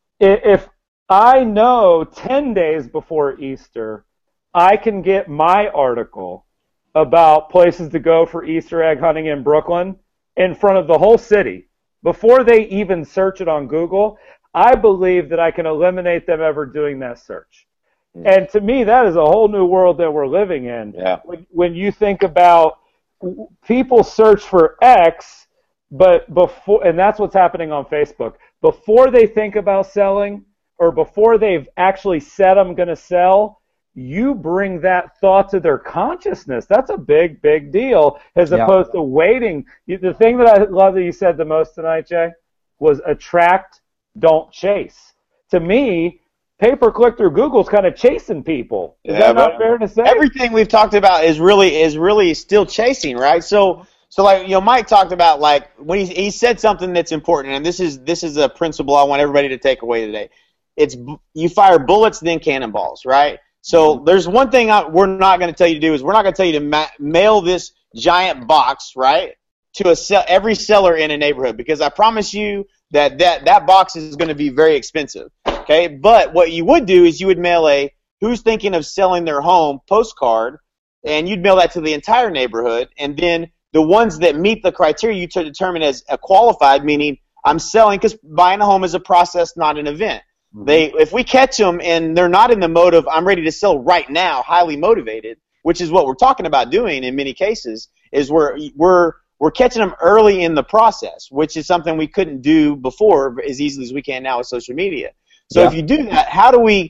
if I know 10 days before Easter, I can get my article about places to go for Easter egg hunting in Brooklyn in front of the whole city before they even search it on Google. I believe that I can eliminate them ever doing that search. And to me, that is a whole new world that we're living in. Yeah. When you think about people search for X, but before, and that's what's happening on Facebook, before they think about selling or before they've actually said I'm going to sell, you bring that thought to their consciousness. That's a big, big deal as opposed to waiting. The thing that I love that you said the most tonight, Jay, was attract, don't chase. To me, pay-per-click through Google's kind of chasing people. Is that not fair to say? Everything we've talked about is really still chasing, right? So like, Mike talked about, like, when he said something that's important, and this is a principle I want everybody to take away today. It's you fire bullets, then cannonballs, right? So there's one thing we're not going to tell you to do is we're not going to tell you to mail this giant box, right, to every seller in a neighborhood, because I promise you that box is going to be very expensive, okay? But what you would do is you would mail a who's thinking of selling their home postcard, and you'd mail that to the entire neighborhood, and then the ones that meet the criteria you determine as a qualified, meaning I'm selling, because buying a home is a process, not an event. If we catch them and they're not in the mode of I'm ready to sell right now, highly motivated, which is what we're talking about doing in many cases, is we're catching them early in the process, which is something we couldn't do before as easily as we can now with social media. So if you do that, how do we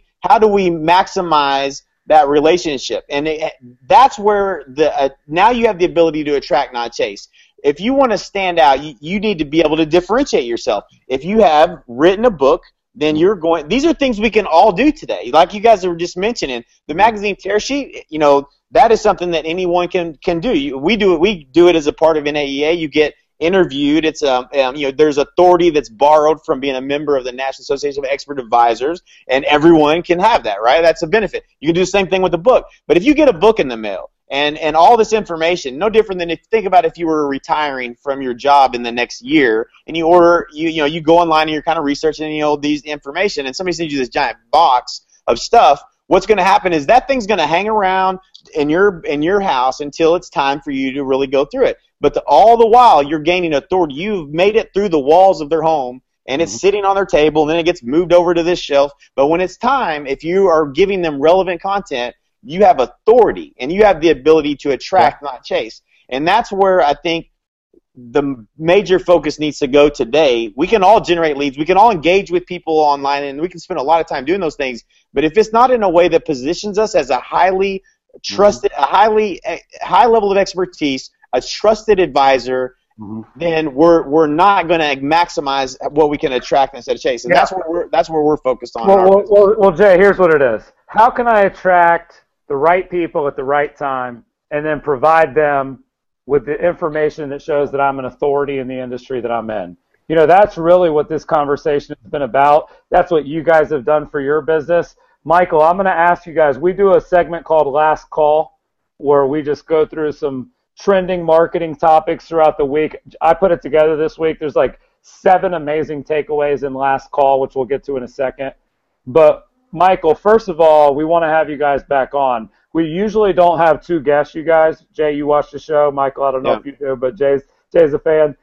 maximize that relationship? And that's where now you have the ability to attract, not chase. If you want to stand out, you need to be able to differentiate yourself. If you have written a book, then these are things we can all do today. Like you guys were just mentioning, the magazine tear sheet, that is something that anyone can do. We do it as a part of NAEA. You get interviewed. It's there's authority that's borrowed from being a member of the National Association of Expert Advisors, and everyone can have that, right? That's a benefit. You can do the same thing with the book. But if you get a book in the mail, and all this information, no different than think about if you were retiring from your job in the next year, and you go online and you're kind of researching these information, and somebody sends you this giant box of stuff. What's going to happen is that thing's going to hang around in your house until it's time for you to really go through it. But all the while you're gaining authority. You've made it through the walls of their home, and it's sitting on their table, and then it gets moved over to this shelf. But when it's time, if you are giving them relevant content, you have authority, and you have the ability to attract, not chase. And that's where I think the major focus needs to go today. We can all generate leads. We can all engage with people online, and we can spend a lot of time doing those things. But if it's not in a way that positions us as a highly trusted, a high level of expertise, a trusted advisor, then we're not going to maximize what we can attract instead of chase. And that's where we're focused on. Well, Jay, here's what it is. How can I attract the right people at the right time, and then provide them with the information that shows that I'm an authority in the industry that I'm in? That's really what this conversation has been about. That's what you guys have done for your business. Michael, I'm going to ask you guys, we do a segment called Last Call, where we just go through some trending marketing topics throughout the week. I put it together this week. There's like 7 amazing takeaways in Last Call, which we'll get to in a second. But Michael, first of all, we want to have you guys back on. We usually don't have 2 guests, you guys. Jay, you watch the show. Michael, I don't know if you do, but Jay's a fan.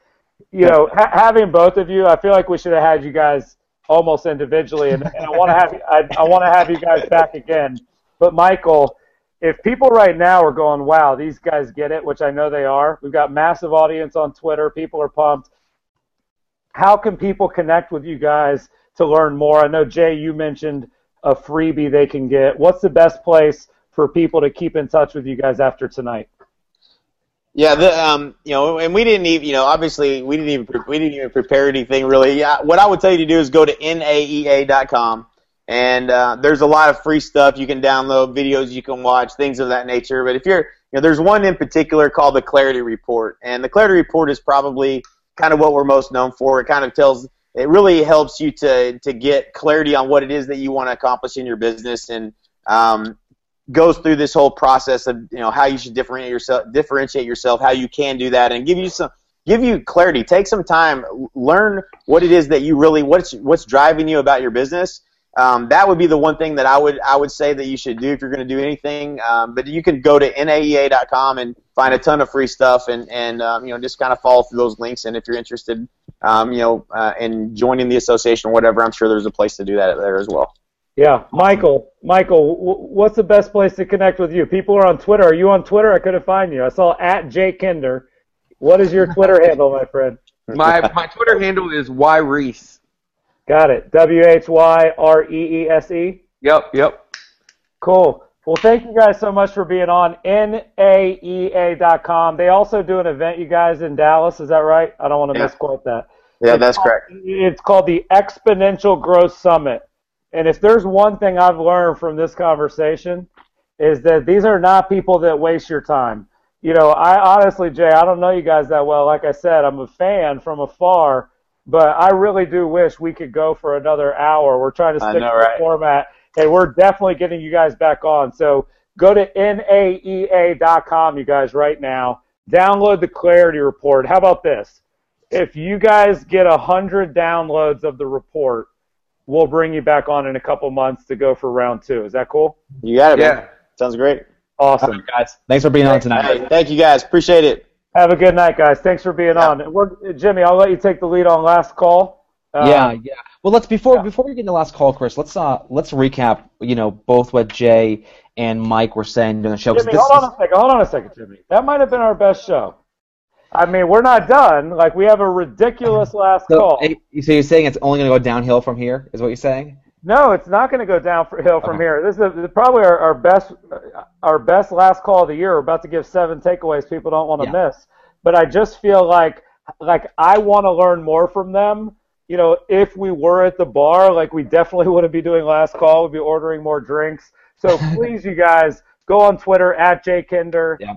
Having both of you, I feel like we should have had you guys almost individually, and I want to have you guys back again. But Michael, if people right now are going, wow, these guys get it, which I know they are. We've got massive audience on Twitter. People are pumped. How can people connect with you guys to learn more? I know, Jay, you mentioned a freebie they can get. What's the best place for people to keep in touch with you guys after tonight? Yeah, and we didn't even, obviously we didn't even prepare anything really. Yeah, what I would tell you to do is go to naea.com, and there's a lot of free stuff you can download, videos you can watch, things of that nature. But if you're, there's one in particular called the Clarity Report, and the Clarity Report is probably kind of what we're most known for. It really helps you to get clarity on what it is that you want to accomplish in your business, and goes through this whole process of how you should differentiate yourself, how you can do that, and give you clarity. Take some time, learn what it is that you really what's driving you about your business. That would be the one thing that I would say that you should do if you're going to do anything. But you can go to naea.com and find a ton of free stuff, and just kind of follow through those links. And if you're interested, in joining the association or whatever, I'm sure there's a place to do that there as well. Yeah, Michael, what's the best place to connect with you? People are on Twitter. Are you on Twitter? I couldn't find you. I saw @JKinder. What is your Twitter handle, my friend? My Twitter handle is yreese. Got it. WHYREESE. Yep. Cool. Well, thank you guys so much for being on naea.com. They also do an event, you guys, in Dallas. Is that right? I don't want to misquote that. Yeah, that's correct. It's called the Exponential Growth Summit. And if there's one thing I've learned from this conversation, is that these are not people that waste your time. I honestly, Jay, I don't know you guys that well. Like I said, I'm a fan from afar, but I really do wish we could go for another hour. We're trying to stick to the format, and we're definitely getting you guys back on. So go to naea.com, you guys, right now. Download the Clarity Report. How about this? If you guys get 100 downloads of the report, we'll bring you back on in a couple months to go for round 2. Is that cool? You got it, man. Sounds great. Awesome. Right, guys. Thanks for being on tonight. Hey, thank you, guys. Appreciate it. Have a good night, guys. Thanks for being on. Jimmy, I'll let you take the lead on last call. Yeah. Well, before we get into the last call, Chris, let's recap, both what Jay and Mike were saying during the show. Jimmy, hold on a second, Jimmy. That might have been our best show. I mean, we're not done. Like, we have a ridiculous last call. So you're saying it's only going to go downhill from here, is what you're saying? No, it's not going to go downhill from here. This is probably our best last call of the year. We're about to give 7 takeaways people don't want to miss. But I just feel like I want to learn more from them. If we were at the bar, we definitely wouldn't be doing last call. We'd be ordering more drinks. So please, you guys, go on Twitter @JKinder. Yeah.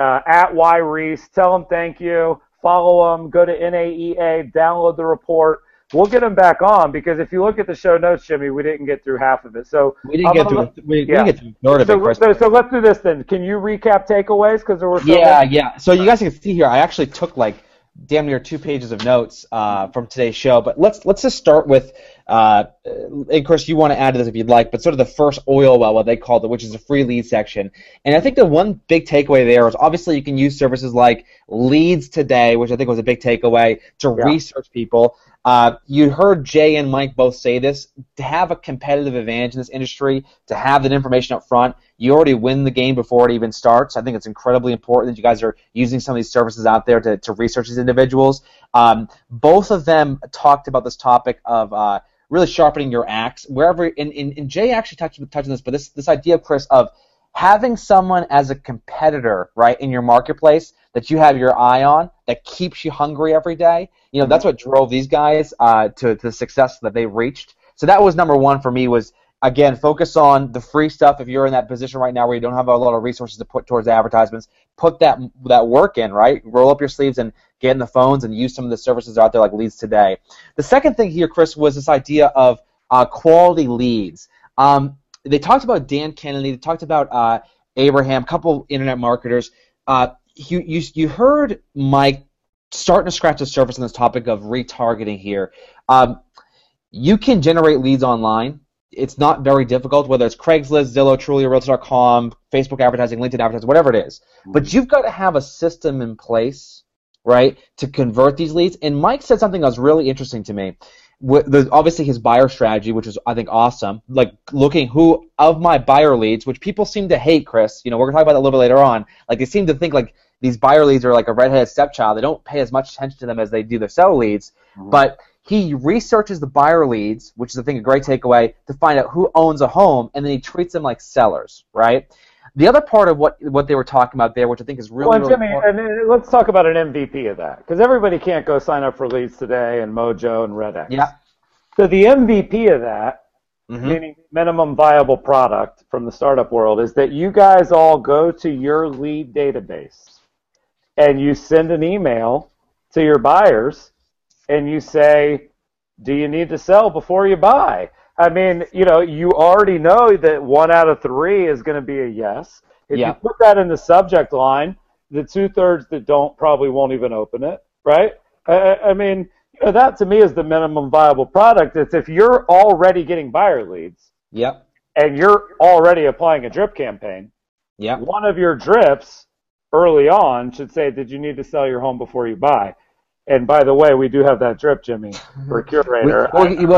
@YReese, tell them thank you, follow them, go to NAEA, download the report. We'll get them back on, because if you look at the show notes, Jimmy, we didn't get through half of it. So we didn't get through a third of it, Chris. So let's do this then. Can you recap takeaways? Because there were So you guys can see here, I actually took damn near 2 pages of notes from today's show. But let's just start with, and Chris, you want to add to this if you'd like, but sort of the first oil well, what they called it, which is a free lead section. And I think the one big takeaway there is obviously you can use services like Leads Today, which I think was a big takeaway, to research people. You heard Jay and Mike both say this. To have a competitive advantage in this industry, to have that information up front, you already win the game before it even starts. I think it's incredibly important that you guys are using some of these services out there to research these individuals. Both of them talked about this topic of really sharpening your axe. And Jay actually touched on this, but this idea, of Chris, of having someone as a competitor, right, in your marketplace that you have your eye on, that keeps you hungry every day. That's what drove these guys to the success that they reached. So that was number one for me, was, again, focus on the free stuff. If you're in that position right now where you don't have a lot of resources to put towards advertisements, put that work in, right? Roll up your sleeves and get in the phones and use some of the services out there like Leads Today. The second thing here, Chris, was this idea of quality leads. They talked about Dan Kennedy. They talked about Abraham, a couple internet marketers. You heard Mike starting to scratch the surface on this topic of retargeting here. You can generate leads online. It's not very difficult, whether it's Craigslist, Zillow, Trulia, Realtor.com, Facebook advertising, LinkedIn advertising, whatever it is. But you've got to have a system in place, right, to convert these leads. And Mike said something that was really interesting to me. Obviously his buyer strategy, which is, I think, awesome. Like, looking who of my buyer leads, which people seem to hate, Chris. We're going to talk about that a little bit later on. Like, they seem to think like these buyer leads are like a redheaded stepchild. They don't pay as much attention to them as they do their seller leads. But he researches the buyer leads, which is, I think, a great takeaway, to find out who owns a home, and then he treats them like sellers, right? The other part of what they were talking about there, which I think is really, well, really Jimmy, important. and let's talk about an MVP of that, because everybody can't go sign up for Leads Today and Mojo and RedX. Yeah. So the MVP of that, Mm-hmm. meaning minimum viable product from the startup world, is that you guys all go to your lead database and you send an email to your buyers and you say, do you need to sell before you buy? I mean, you already know that 1 out of 3 is going to be a yes. If you put that in the subject line, the 2/3 that don't probably won't even open it, right? I mean, that to me is the minimum viable product. It's if you're already getting buyer leads, and you're already applying a drip campaign, one of your drips early on should say, did you need to sell your home before you buy? And by the way, we do have that drip, Jimmy, for Curator.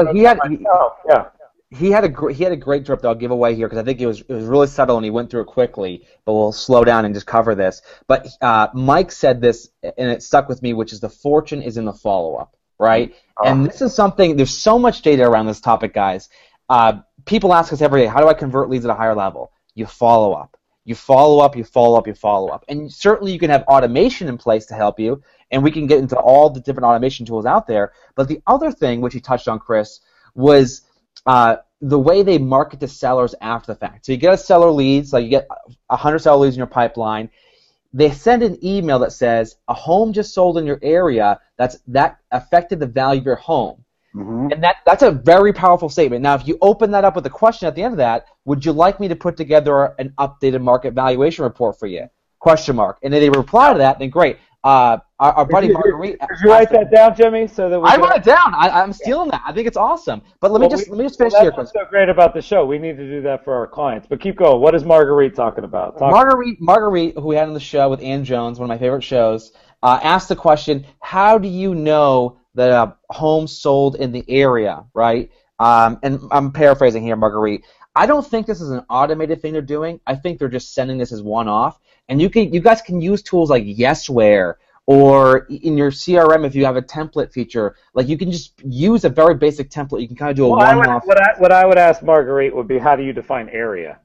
He had a great drip that I'll give away here because I think it was really subtle and he went through it quickly. But we'll slow down and just cover this. But Mike said this and it stuck with me, which is the fortune is in the follow-up, right? And this is something. There's so much data around this topic, guys. People ask us every day, how do I convert leads at a higher level? You follow up. You follow up, you follow up, you follow up. And certainly you can have automation in place to help you, and we can get into all the different automation tools out there. But the other thing, which you touched on, Chris, was the way they market to sellers after the fact. So you get a seller lead, so you get 100 seller leads in your pipeline. They send an email that says, a home just sold in your area that affected the value of your home. Mm-hmm. And that's a very powerful statement. Now, if you open that up with a question at the end of that, would you like me to put together an updated market valuation report for you? Question mark. And then they reply to that, then great. Our buddy Marguerite. Did you write that down, Jimmy? So that I wrote it down. I'm stealing that. I think it's awesome. But let me just finish here. That's what's so great about the show. We need to do that for our clients. But keep going. What is Marguerite talking about? Marguerite, who we had on the show with Ann Jones, one of my favorite shows, asked the question, how do you know that a home sold in the area, right? And I'm paraphrasing here, Marguerite. I don't think this is an automated thing they're doing. I think they're just sending this as one-off. And you guys can use tools like Yesware, or in your CRM if you have a template feature. Like you can just use a very basic template. You can kind of do a one-off. What I would ask Marguerite would be, how do you define area?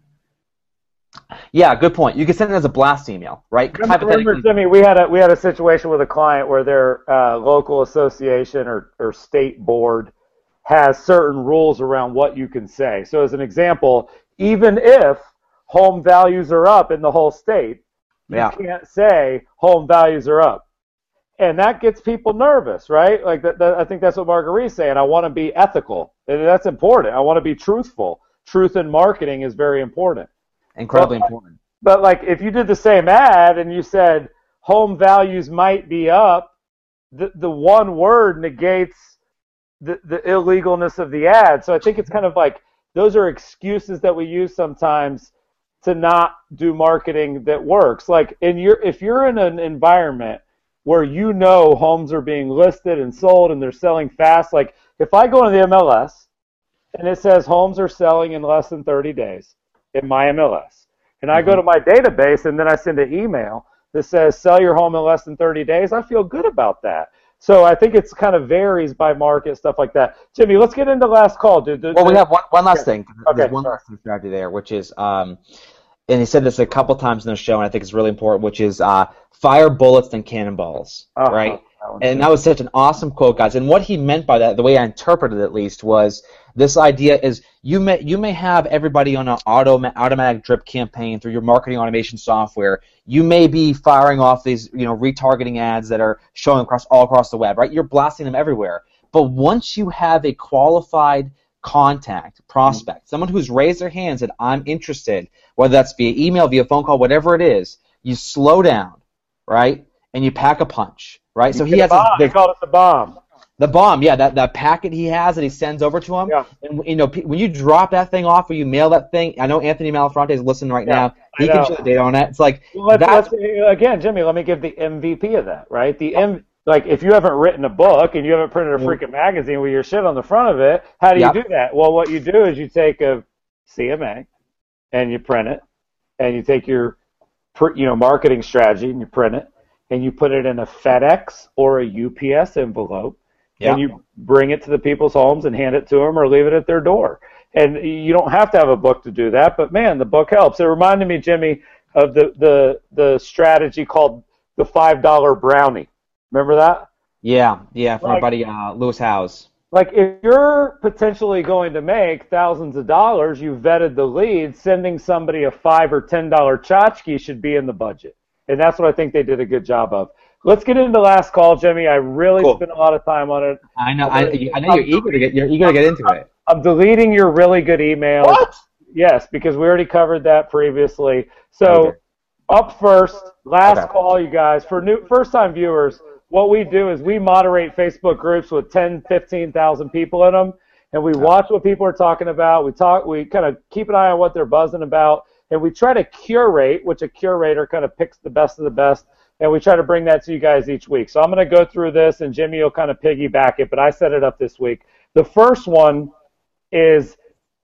Yeah, good point. You can send it as a blast email, right? Remember, Jimmy, we had a situation with a client where their local association or state board has certain rules around what you can say. So as an example, even if home values are up in the whole state, you can't say home values are up. And that gets people nervous, right? Like I think that's what Marguerite's saying. I want to be ethical. And that's important. I want to be truthful. Truth in marketing is very important. Incredibly important. But like if you did the same ad and you said home values might be up, the one word negates the illegalness of the ad. So I think it's kind of like those are excuses that we use sometimes to not do marketing that works. Like if you're in an environment where you know homes are being listed and sold and they're selling fast, like if I go into the MLS and it says homes are selling in less than 30 days in my MLS, and I go to my database and then I send an email that says sell your home in less than 30 days, I feel good about that. So I think it's kind of varies by market, stuff like that. Jimmy, let's get into last call, dude. Well, we have one last thing. Okay, there's one last thing strategy there, which is, and he said this a couple times in the show, and I think it's really important, which is fire bullets than cannonballs, right? And that was such an awesome quote, guys. And what he meant by that, the way I interpreted it at least, was this idea is you may have everybody on an automatic drip campaign through your marketing automation software. You may be firing off these retargeting ads that are showing all across the web, right? You're blasting them everywhere. But once you have a qualified contact, prospect, someone who's raised their hands and I'm interested, whether that's via email, via phone call, whatever it is, you slow down, right? And you pack a punch, right? So he has they call it the bomb. The bomb, yeah, that packet he has that he sends over to him. Yeah. And when you drop that thing off or you mail that thing, I know Anthony Malafronte is listening right now. He can show the data on that. It's like again, Jimmy, let me give the MVP of that, right? Like if you haven't written a book and you haven't printed a freaking magazine with your shit on the front of it, how do you do that? Well, what you do is you take a CMA and you print it, and you take your marketing strategy and you print it, and you put it in a FedEx or a UPS envelope, and you bring it to the people's homes and hand it to them or leave it at their door. And you don't have to have a book to do that, but man, the book helps. It reminded me, Jimmy, of the strategy called the $5 brownie. Remember that? Yeah, from our buddy Lewis Howes. Like, if you're potentially going to make thousands of dollars, you vetted the lead, sending somebody a $5 or $10 tchotchke should be in the budget. And that's what I think they did a good job of. Let's get into the last call, Jimmy. I really spent a lot of time on it. I know. I know you're eager to get into it. I'm deleting your really good emails. What? Yes, because we already covered that previously. So, up first, last call, you guys. For first-time viewers, what we do is we moderate Facebook groups with 10, 15,000 people in them, and we watch what people are talking about. We kind of keep an eye on what they're buzzing about, and we try to curate, which a curator kind of picks the best of the best, and we try to bring that to you guys each week. So I'm going to go through this, and Jimmy will kind of piggyback it, but I set it up this week. The first one is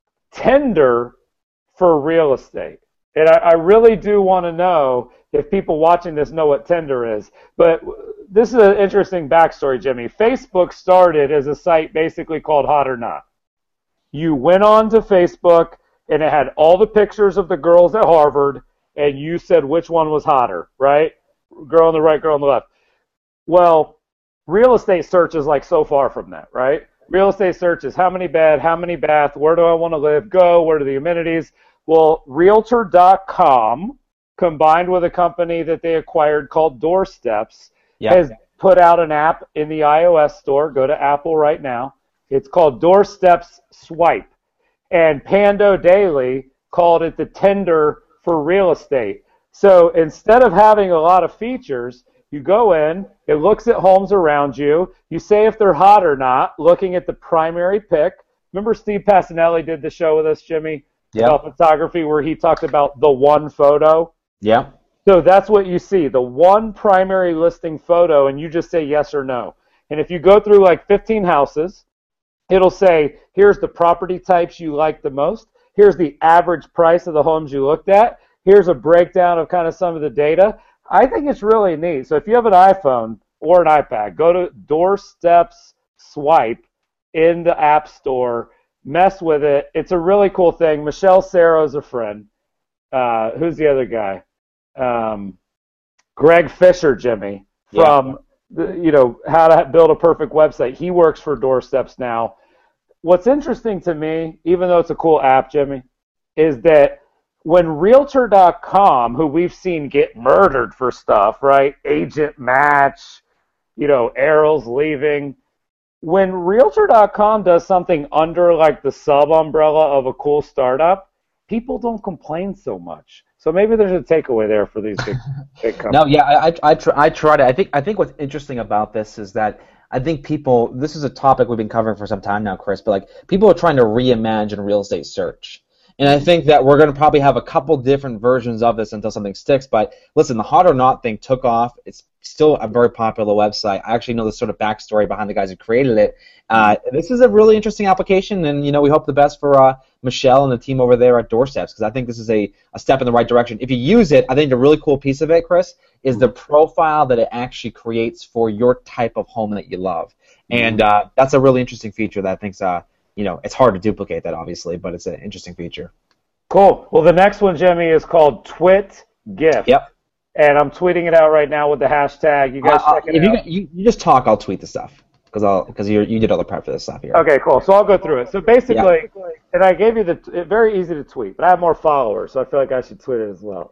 Tinder for real estate. And I really do want to know if people watching this know what Tinder is. But this is an interesting backstory, Jimmy. Facebook started as a site basically called Hot or Not. You went on to Facebook, and it had all the pictures of the girls at Harvard, and you said which one was hotter, right? Girl on the right, girl on the left. Well, real estate search is like so far from that, right? Real estate search is how many bed, how many bath, where do I want to live, go, where are the amenities? Well, Realtor.com, combined with a company that they acquired called Doorsteps, has put out an app in the iOS store. Go to Apple right now. It's called Doorsteps Swipe. And Pando Daily called it the Tinder for real estate. So instead of having a lot of features, you go in, it looks at homes around you, you say if they're hot or not, looking at the primary pick. Remember Steve Passanelli did the show with us, Jimmy? About photography, where he talked about the one photo. Yeah. So that's what you see, the one primary listing photo, and you just say yes or no. And if you go through like 15 houses, it'll say, here's the property types you like the most, here's the average price of the homes you looked at, here's a breakdown of kind of some of the data. I think it's really neat. So if you have an iPhone or an iPad, go to Doorsteps Swipe in the App Store, mess with it. It's a really cool thing. Michelle Serra's a friend. Who's the other guy? Greg Fisher, Jimmy, from How to Build a Perfect Website. He works for Doorsteps now. What's interesting to me, even though it's a cool app, Jimmy, is that when Realtor.com, who we've seen get murdered for stuff, right? Agent Match, Errol's leaving. When Realtor.com does something under like the sub-umbrella of a cool startup, people don't complain so much. So maybe there's a takeaway there for these big companies. No, yeah, I tried it. I think what's interesting about this is that I think people, this is a topic we've been covering for some time now, Chris, but like people are trying to reimagine real estate search. And I think that we're going to probably have a couple different versions of this until something sticks. But listen, the Hot or Not thing took off. It's still a very popular website. I actually know the sort of backstory behind the guys who created it. This is a really interesting application, and we hope the best for Michelle and the team over there at Doorsteps, because I think this is a step in the right direction. If you use it, I think the really cool piece of it, Chris, is the profile that it actually creates for your type of home that you love. And that's a really interesting feature that I think's it's hard to duplicate that, obviously, but it's an interesting feature. Cool. Well, the next one, Jimmy, is called TwitGift. Yep. And I'm tweeting it out right now with the hashtag. You guys check it out. You just talk, I'll tweet the stuff, because you did all the prep for this stuff here. Okay, cool. So I'll go through it. So basically, and I gave you it's very easy to tweet, but I have more followers, so I feel like I should tweet it as well.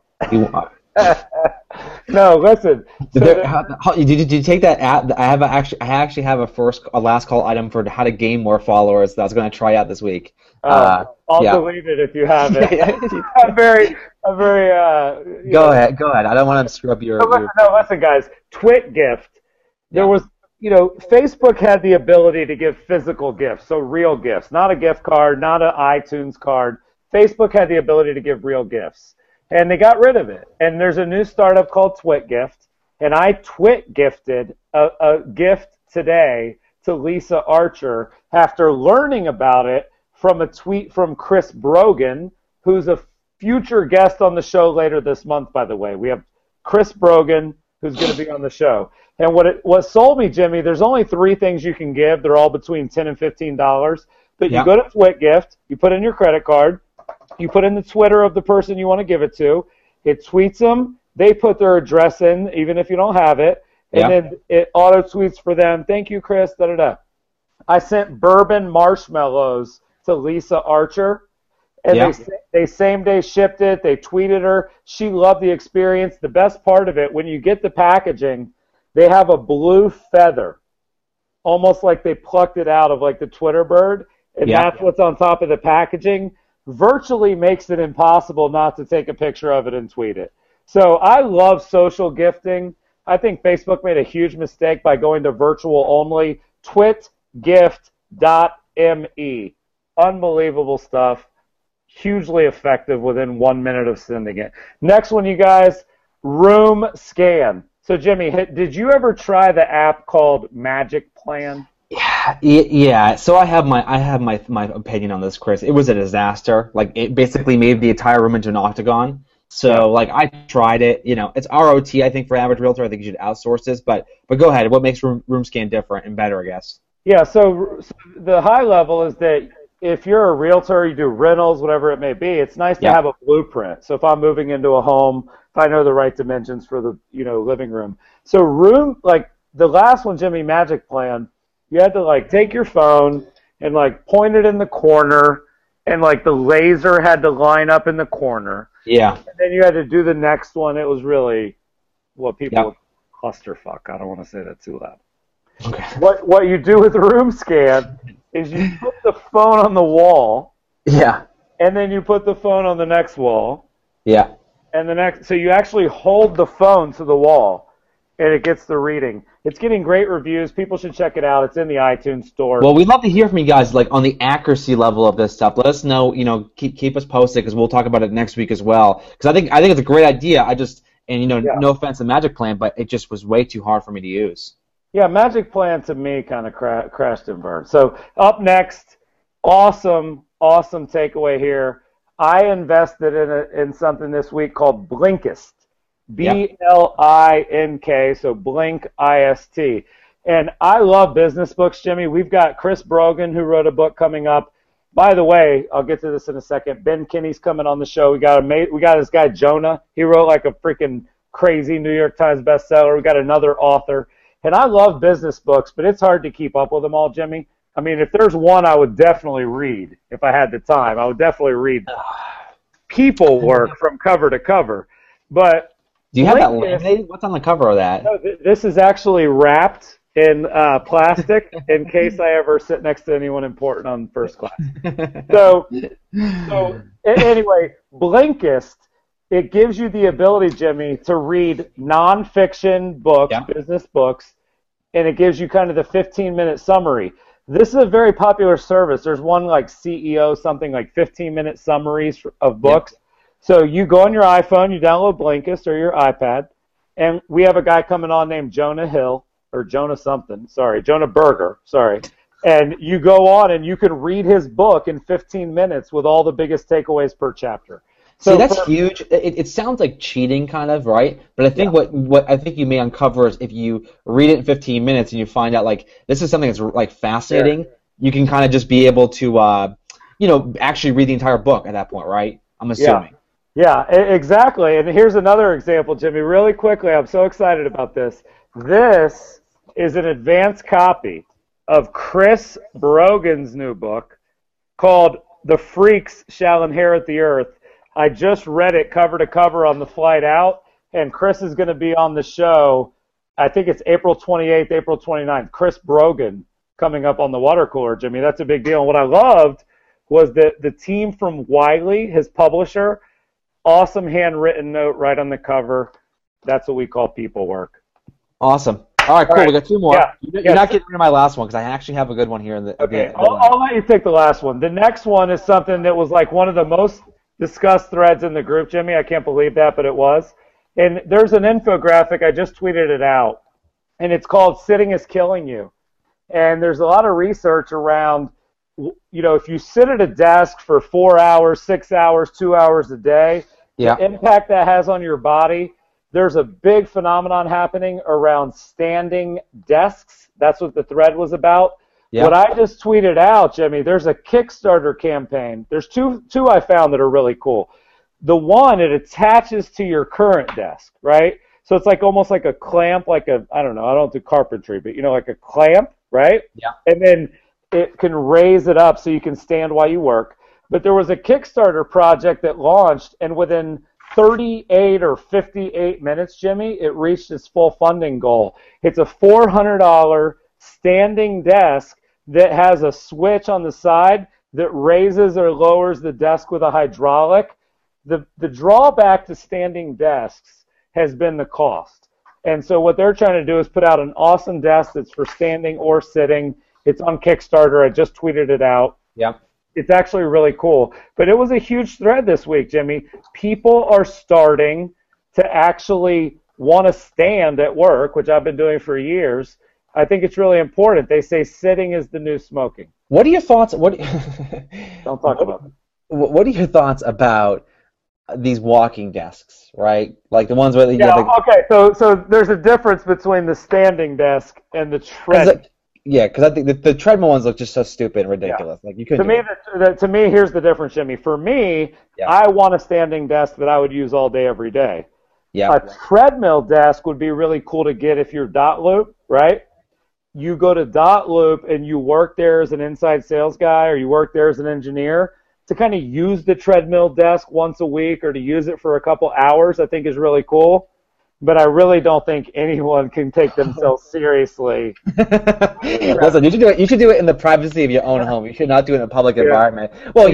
No, listen. Did you take that app? I actually have a last call item for how to gain more followers that I was going to try out this week. I'll delete it if you have it. I'm very. Go ahead. I don't want to screw up your. Listen, guys. TwitGift. There was, Facebook had the ability to give physical gifts, so real gifts, not a gift card, not an iTunes card. Facebook had the ability to give real gifts. And they got rid of it. And there's a new startup called TwitGift. And I twit-gifted a gift today to Lisa Archer after learning about it from a tweet from Chris Brogan, who's a future guest on the show later this month, by the way. We have Chris Brogan, who's going to be on the show. And what sold me, Jimmy, there's only 3 things you can give. They're all between $10 and $15. But you go to TwitGift, you put in your credit card, you put in the Twitter of the person you want to give it to, it tweets them, they put their address in, even if you don't have it, and then it auto-tweets for them, thank you, Chris, da-da-da. I sent bourbon marshmallows to Lisa Archer, and they same-day shipped it. They tweeted her. She loved the experience. The best part of it, when you get the packaging, they have a blue feather, almost like they plucked it out of like the Twitter bird, and that's what's on top of the packaging. Virtually makes it impossible not to take a picture of it and tweet it. So I love social gifting. I think Facebook made a huge mistake by going to virtual only. Twitgift.me. Unbelievable stuff. Hugely effective within 1 minute of sending it. Next one, you guys, Room Scan. So, Jimmy, did you ever try the app called Magic Plan? Yeah. So I have my opinion on this, Chris. It was a disaster. Like, it basically made the entire room into an octagon. So, like, I tried it. You know, it's ROT, I think, for average realtor. I think you should outsource this. But go ahead. What makes Room Scan different and better, I guess? Yeah, so the high level is that if you're a realtor, you do rentals, whatever it may be, it's nice to have a blueprint. So if I'm moving into a home, if I know the right dimensions for the, living room. So like the last one, Jimmy, Magic Plan, you had to like take your phone and like point it in the corner, and like the laser had to line up in the corner. Yeah. And then you had to do the next one. It was really what people would clusterfuck. I don't want to say that too loud. Okay. What you do with Room Scan is you put the phone on the wall. Yeah. And then you put the phone on the next wall. Yeah. And so you actually hold the phone to the wall, and it gets the reading. It's getting great reviews. People should check it out. It's in the iTunes store. Well, we'd love to hear from you guys, like, on the accuracy level of this stuff. Let us know. Keep us posted, because we'll talk about it next week as well. Because I think it's a great idea. No offense to Magic Plan, but it just was way too hard for me to use. Yeah, Magic Plan to me kind of crashed and burned. So up next, awesome takeaway here. I invested in something this week called Blinkist, Blink, so Blink IST. And I love business books, Jimmy. We've got Chris Brogan, who wrote a book coming up. By the way, I'll get to this in a second. Ben Kinney's coming on the show. We got this guy Jonah. He wrote like a freaking crazy New York Times bestseller. We got another author. And I love business books, but it's hard to keep up with them all, Jimmy. I mean, if there's one I would definitely read if I had the time, I would definitely read People Work from cover to cover. But do you have that laminated? What's on the cover of that? No, this is actually wrapped in plastic in case I ever sit next to anyone important on first class. So anyway, Blinkist. It gives you the ability, Jimmy, to read nonfiction books, business books, and it gives you kind of the 15-minute summary. This is a very popular service. There's one like CEO, something like 15-minute summaries of books. Yep. So you go on your iPhone, you download Blinkist or your iPad, and we have a guy coming on named Jonah Berger, and you go on and you can read his book in 15 minutes with all the biggest takeaways per chapter. So that's huge. It sounds like cheating, kind of, right? But I think what I think you may uncover is if you read it in 15 minutes and you find out like this is something that's like fascinating, you can kind of just be able to actually read the entire book at that point, right? I'm assuming. Yeah, exactly. And here's another example, Jimmy, really quickly. I'm so excited about this. This is an advanced copy of Chris Brogan's new book called The Freaks Shall Inherit the Earth. I just read it cover to cover on the flight out, and Chris is going to be on the show. I think it's April 28th, April 29th. Chris Brogan coming up on the water cooler, Jimmy. That's a big deal. And what I loved was that the team from Wiley, his publisher, awesome handwritten note right on the cover. That's what we call people work. Awesome. All right, cool. We got two more. Yeah. You're not getting rid of my last one because I actually have a good one here. Okay, I'll let you take the last one. The next one is something that was like one of the most discussed threads in the group, Jimmy. I can't believe that, but it was. And there's an infographic. I just tweeted it out, and it's called Sitting is Killing You. And there's a lot of research around, if you sit at a desk for 4 hours, 6 hours, 2 hours a day, the impact that has on your body. There's a big phenomenon happening around standing desks. That's what the thread was about. Yeah. What I just tweeted out, Jimmy, there's a Kickstarter campaign. There's two I found that are really cool. The one, it attaches to your current desk, right? So it's like almost like a clamp, like a, I don't know, I don't do carpentry, but like a clamp, right? Yeah. And then it can raise it up so you can stand while you work. But there was a Kickstarter project that launched, and within 38 or 58 minutes, Jimmy, it reached its full funding goal. It's a $400 standing desk that has a switch on the side that raises or lowers the desk with a hydraulic. The drawback to standing desks has been the cost. And so what they're trying to do is put out an awesome desk that's for standing or sitting. It's on Kickstarter. I just tweeted it out. Yeah. It's actually really cool. But it was a huge thread this week, Jimmy. People are starting to actually want to stand at work, which I've been doing for years. I think it's really important. They say sitting is the new smoking. What are your thoughts? Don't talk about it. What are your thoughts about these walking desks, right? Like the ones where okay. So there's a difference between the standing desk and the treadmill. Because I think the treadmill ones look just so stupid and ridiculous. Yeah. Like you couldn't. To me, here's the difference, Jimmy. For me, I want a standing desk that I would use all day, every day. Yeah. A treadmill desk would be really cool to get if you're Dot Loop, right? You go to Dot Loop and you work there as an inside sales guy, or you work there as an engineer. To kind of use the treadmill desk once a week or to use it for a couple hours, I think is really cool. But I really don't think anyone can take themselves seriously. Listen, you should do it in the privacy of your own home. You should not do it in a public environment. Well,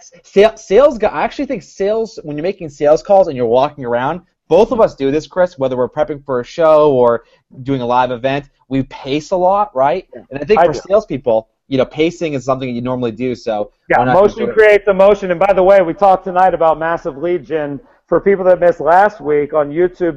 sales guy. I actually think sales, when you're making sales calls and you're walking around, both of us do this, Chris. Whether we're prepping for a show or doing a live event, we pace a lot, right? And I think for salespeople, pacing is something that you normally do. So motion creates emotion. And by the way, we talked tonight about massive lead gen. For people that missed last week on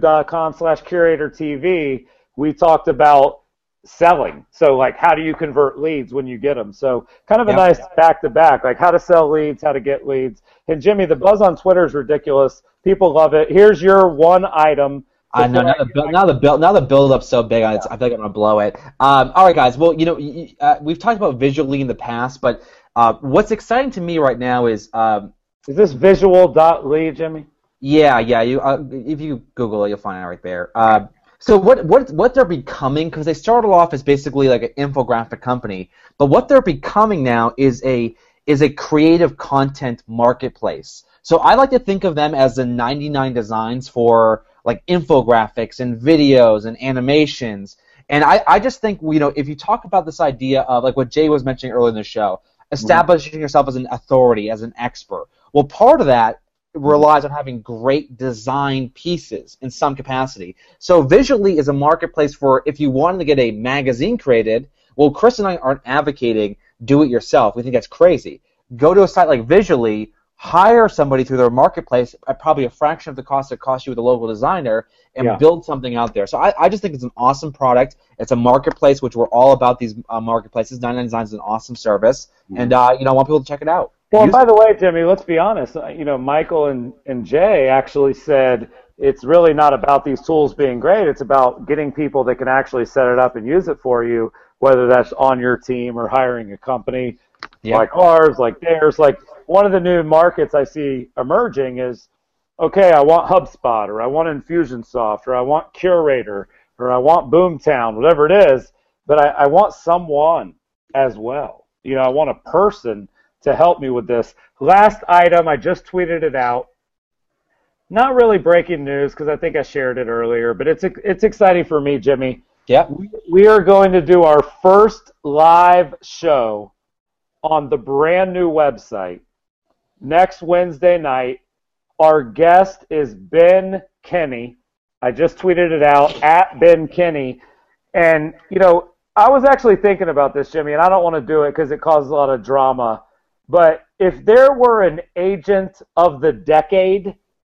youtube.com/curatortv, we talked about selling. So like, how do you convert leads when you get them? So kind of a nice back-to-back, like how to sell leads, how to get leads. And Jimmy, the buzz on Twitter is ridiculous. People love it. Here's your one item. I know now the build up's so big. I feel like I'm gonna blow it. All right, guys. Well, we've talked about visually in the past, but what's exciting to me right now is this visual.ly, Jimmy? Yeah. If you Google it, you'll find it right there. So what they're becoming, because they started off as basically like an infographic company, but what they're becoming now is a creative content marketplace. So I like to think of them as the 99 designs for like infographics and videos and animations. And I just think, if you talk about this idea of like what Jay was mentioning earlier in the show, establishing yourself as an authority, as an expert. Well, part of that relies on having great design pieces in some capacity. So Visually is a marketplace for if you wanted to get a magazine created. Well, Chris and I aren't advocating do it yourself. We think that's crazy. Go to a site like Visually, hire somebody through their marketplace at probably a fraction of the cost it costs you with a local designer, and build something out there. So I just think it's an awesome product. It's a marketplace, which we're all about these marketplaces. 99 Designs is an awesome service, and I want people to check it out. Well, and by the way, Jimmy, let's be honest. Michael and Jay actually said it's really not about these tools being great. It's about getting people that can actually set it up and use it for you, whether that's on your team or hiring a company like ours, like theirs. Like one of the new markets I see emerging is, okay, I want HubSpot, or I want Infusionsoft, or I want Curator, or I want Boomtown, whatever it is, but I want someone as well. I want a person to help me with this. Last item, I just tweeted it out. Not really breaking news because I think I shared it earlier, but it's exciting for me, Jimmy. Yeah. We are going to do our first live show on the brand new website next Wednesday night. Our guest is Ben Kinney. I just tweeted it out, at Ben Kinney. And, I was actually thinking about this, Jimmy, and I don't want to do it because it causes a lot of drama. But if there were an agent of the decade,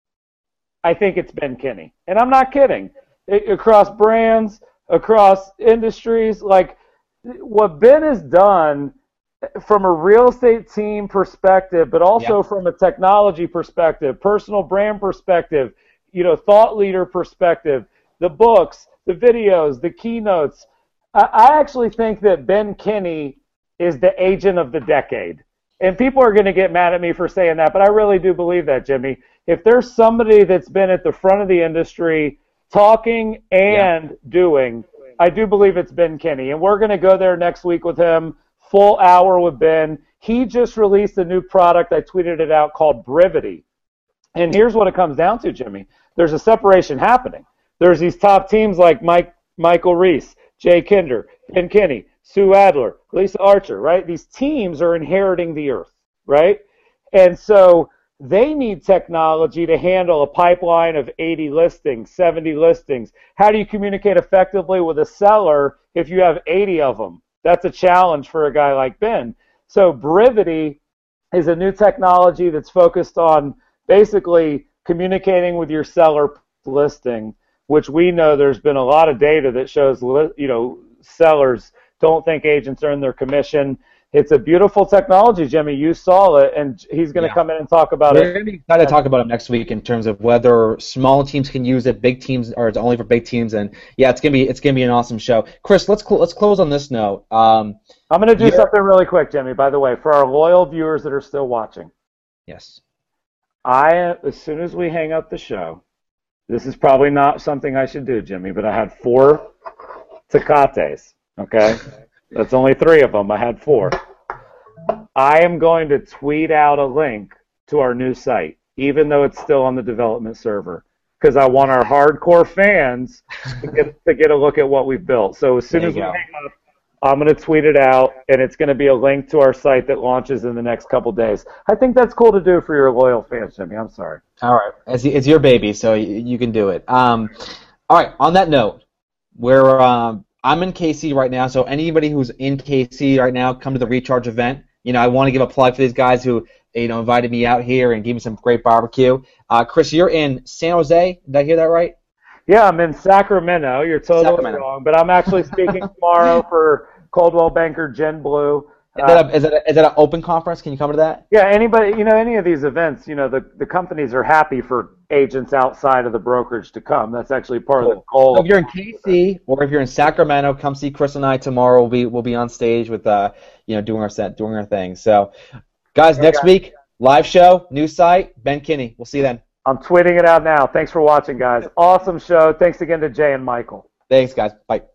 I think it's Ben Kinney. And I'm not kidding. Across brands, across industries, like what Ben has done from a real estate team perspective, but also from a technology perspective, personal brand perspective, thought leader perspective, the books, the videos, the keynotes. I actually think that Ben Kinney is the agent of the decade. And people are going to get mad at me for saying that, but I really do believe that, Jimmy. If there's somebody that's been at the front of the industry talking and doing, I do believe it's Ben Kinney. And we're going to go there next week with him, full hour with Ben. He just released a new product. I tweeted it out called Brivity. And here's what it comes down to, Jimmy. There's a separation happening. There's these top teams like Michael Reese, Jay Kinder, Ben Kinney, Sue Adler, Lisa Archer, right? These teams are inheriting the earth, right? And so they need technology to handle a pipeline of 80 listings, 70 listings. How do you communicate effectively with a seller if you have 80 of them? That's a challenge for a guy like Ben. So Brivity is a new technology that's focused on basically communicating with your seller listing, which we know there's been a lot of data that shows, sellers don't think agents earn their commission. It's a beautiful technology, Jimmy. You saw it, and he's going to come in and talk about it. We're going to be excited to talk about it next week in terms of whether small teams can use it, big teams, or it's only for big teams. And yeah, it's going to be an awesome show. Chris, let's close on this note. I'm going to do something really quick, Jimmy. By the way, for our loyal viewers that are still watching. Yes. As soon as we hang up the show, this is probably not something I should do, Jimmy, but I had 4 Tecates. Okay. That's only 3 of them. I had 4. I am going to tweet out a link to our new site, even though it's still on the development server, because I want our hardcore fans to get a look at what we've built. So as soon as we hang up, I'm going to tweet it out, and it's going to be a link to our site that launches in the next couple days. I think that's cool to do for your loyal fans, Jimmy. I'm sorry. All right. It's your baby, so you can do it. All right. On that note, I'm in KC right now, so anybody who's in KC right now, come to the Recharge event. I want to give a plug for these guys who invited me out here and gave me some great barbecue. Chris, you're in San Jose. Did I hear that right? Yeah, I'm in Sacramento. You're totally wrong, but I'm actually speaking tomorrow for Coldwell Banker Gin Blue. Is that an open conference? Can you come to that? Yeah, anybody, any of these events, the companies are happy for agents outside of the brokerage to come. That's actually part of the goal. So if you're in KC or if you're in Sacramento, come see Chris and I tomorrow. We'll be on stage with doing our thing. So, guys, next week live show, new site, Ben Kinney. We'll see you then. I'm tweeting it out now. Thanks for watching, guys. Awesome show. Thanks again to Jay and Michael. Thanks, guys. Bye.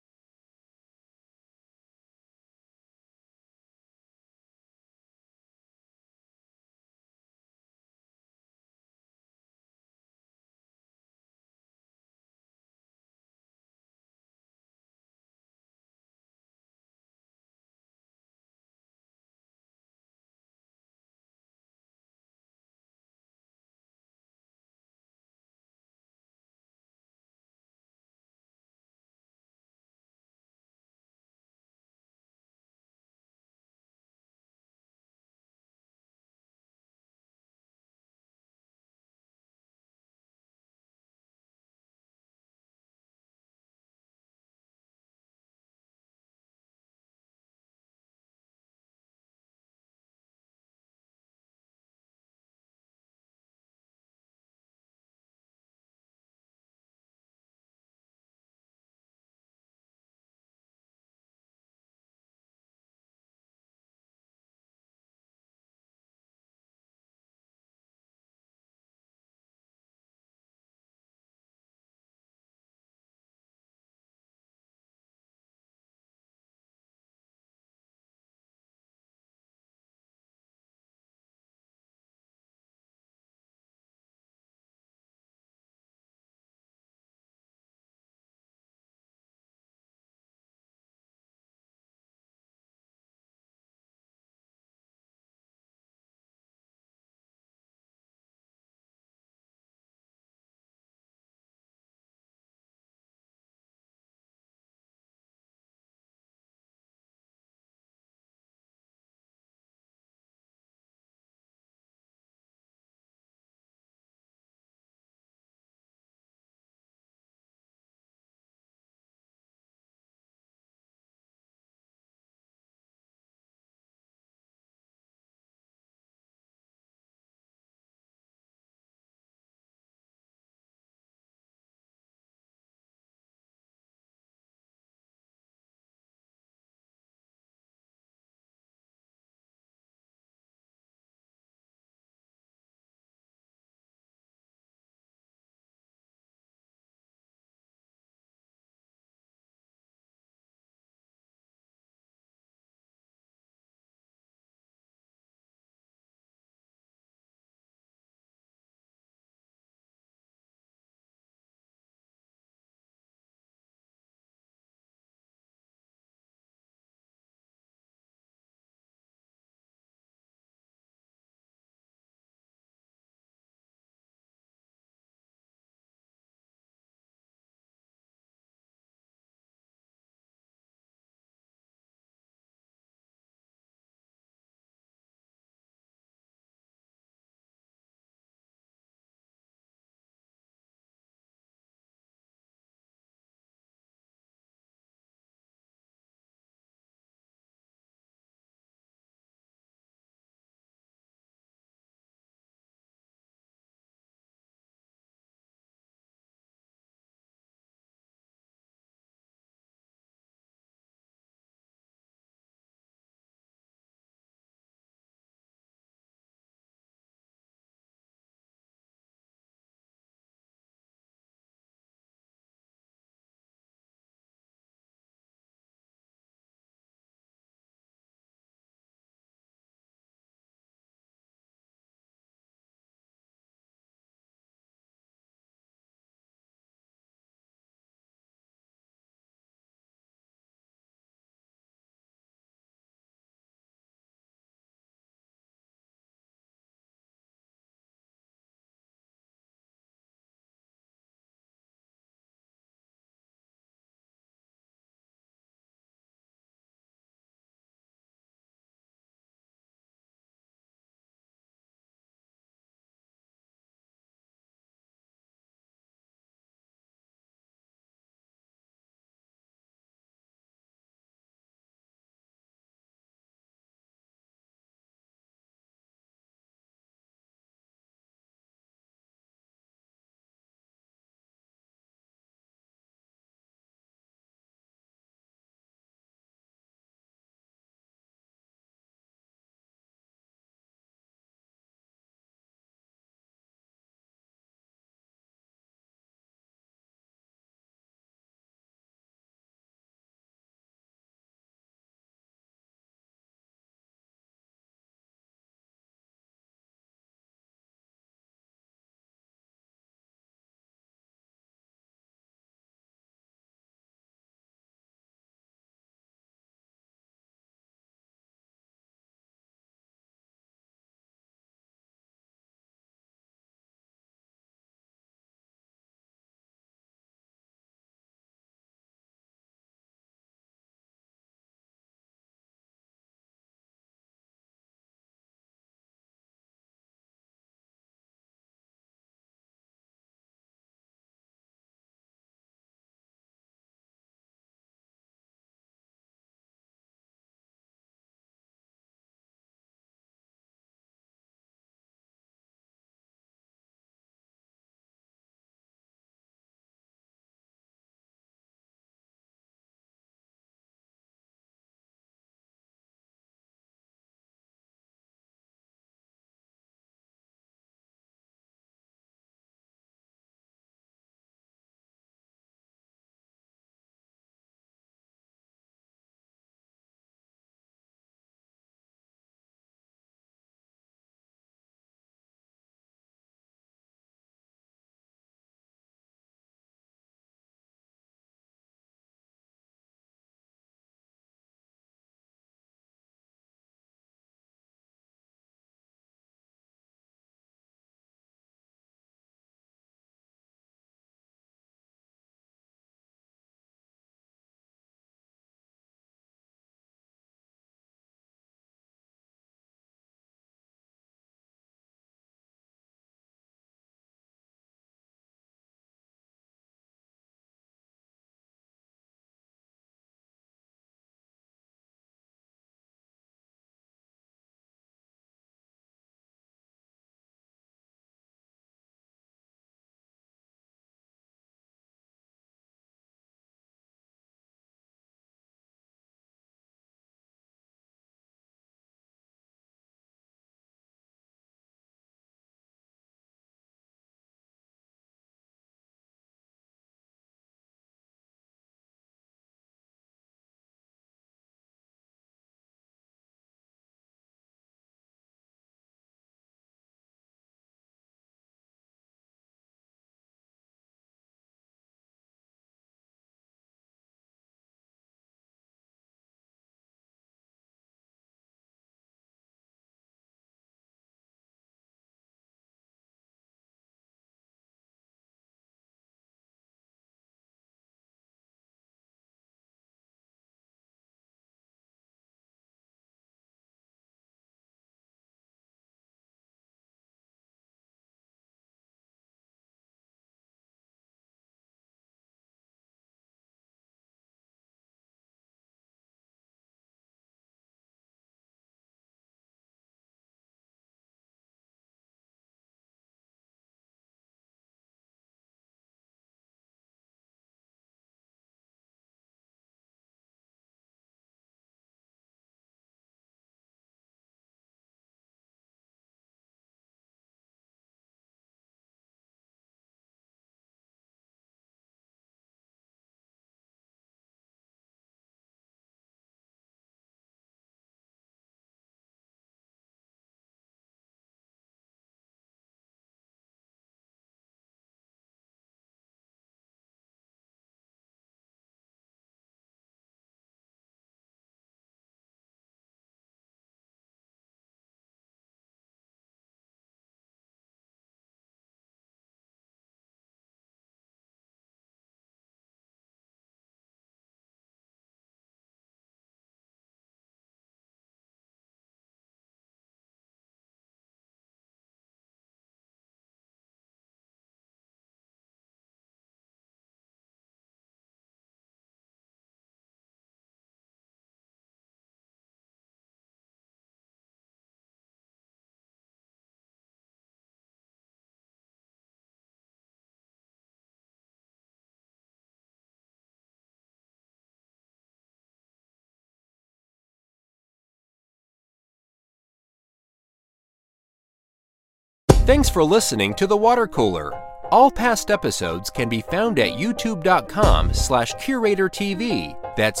Thanks for listening to The Water Cooler. All past episodes can be found at youtube.com/CuratorTV. That's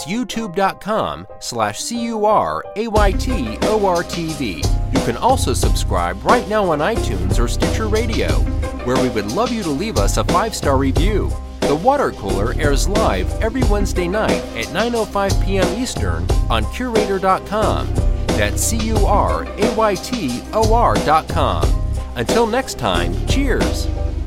youtube.com/CuratorTV. You can also subscribe right now on iTunes or Stitcher Radio, where we would love you to leave us a 5-star review. The Water Cooler airs live every Wednesday night at 9:05 p.m. Eastern on Curator.com. That's CuraTor.com. Until next time, cheers!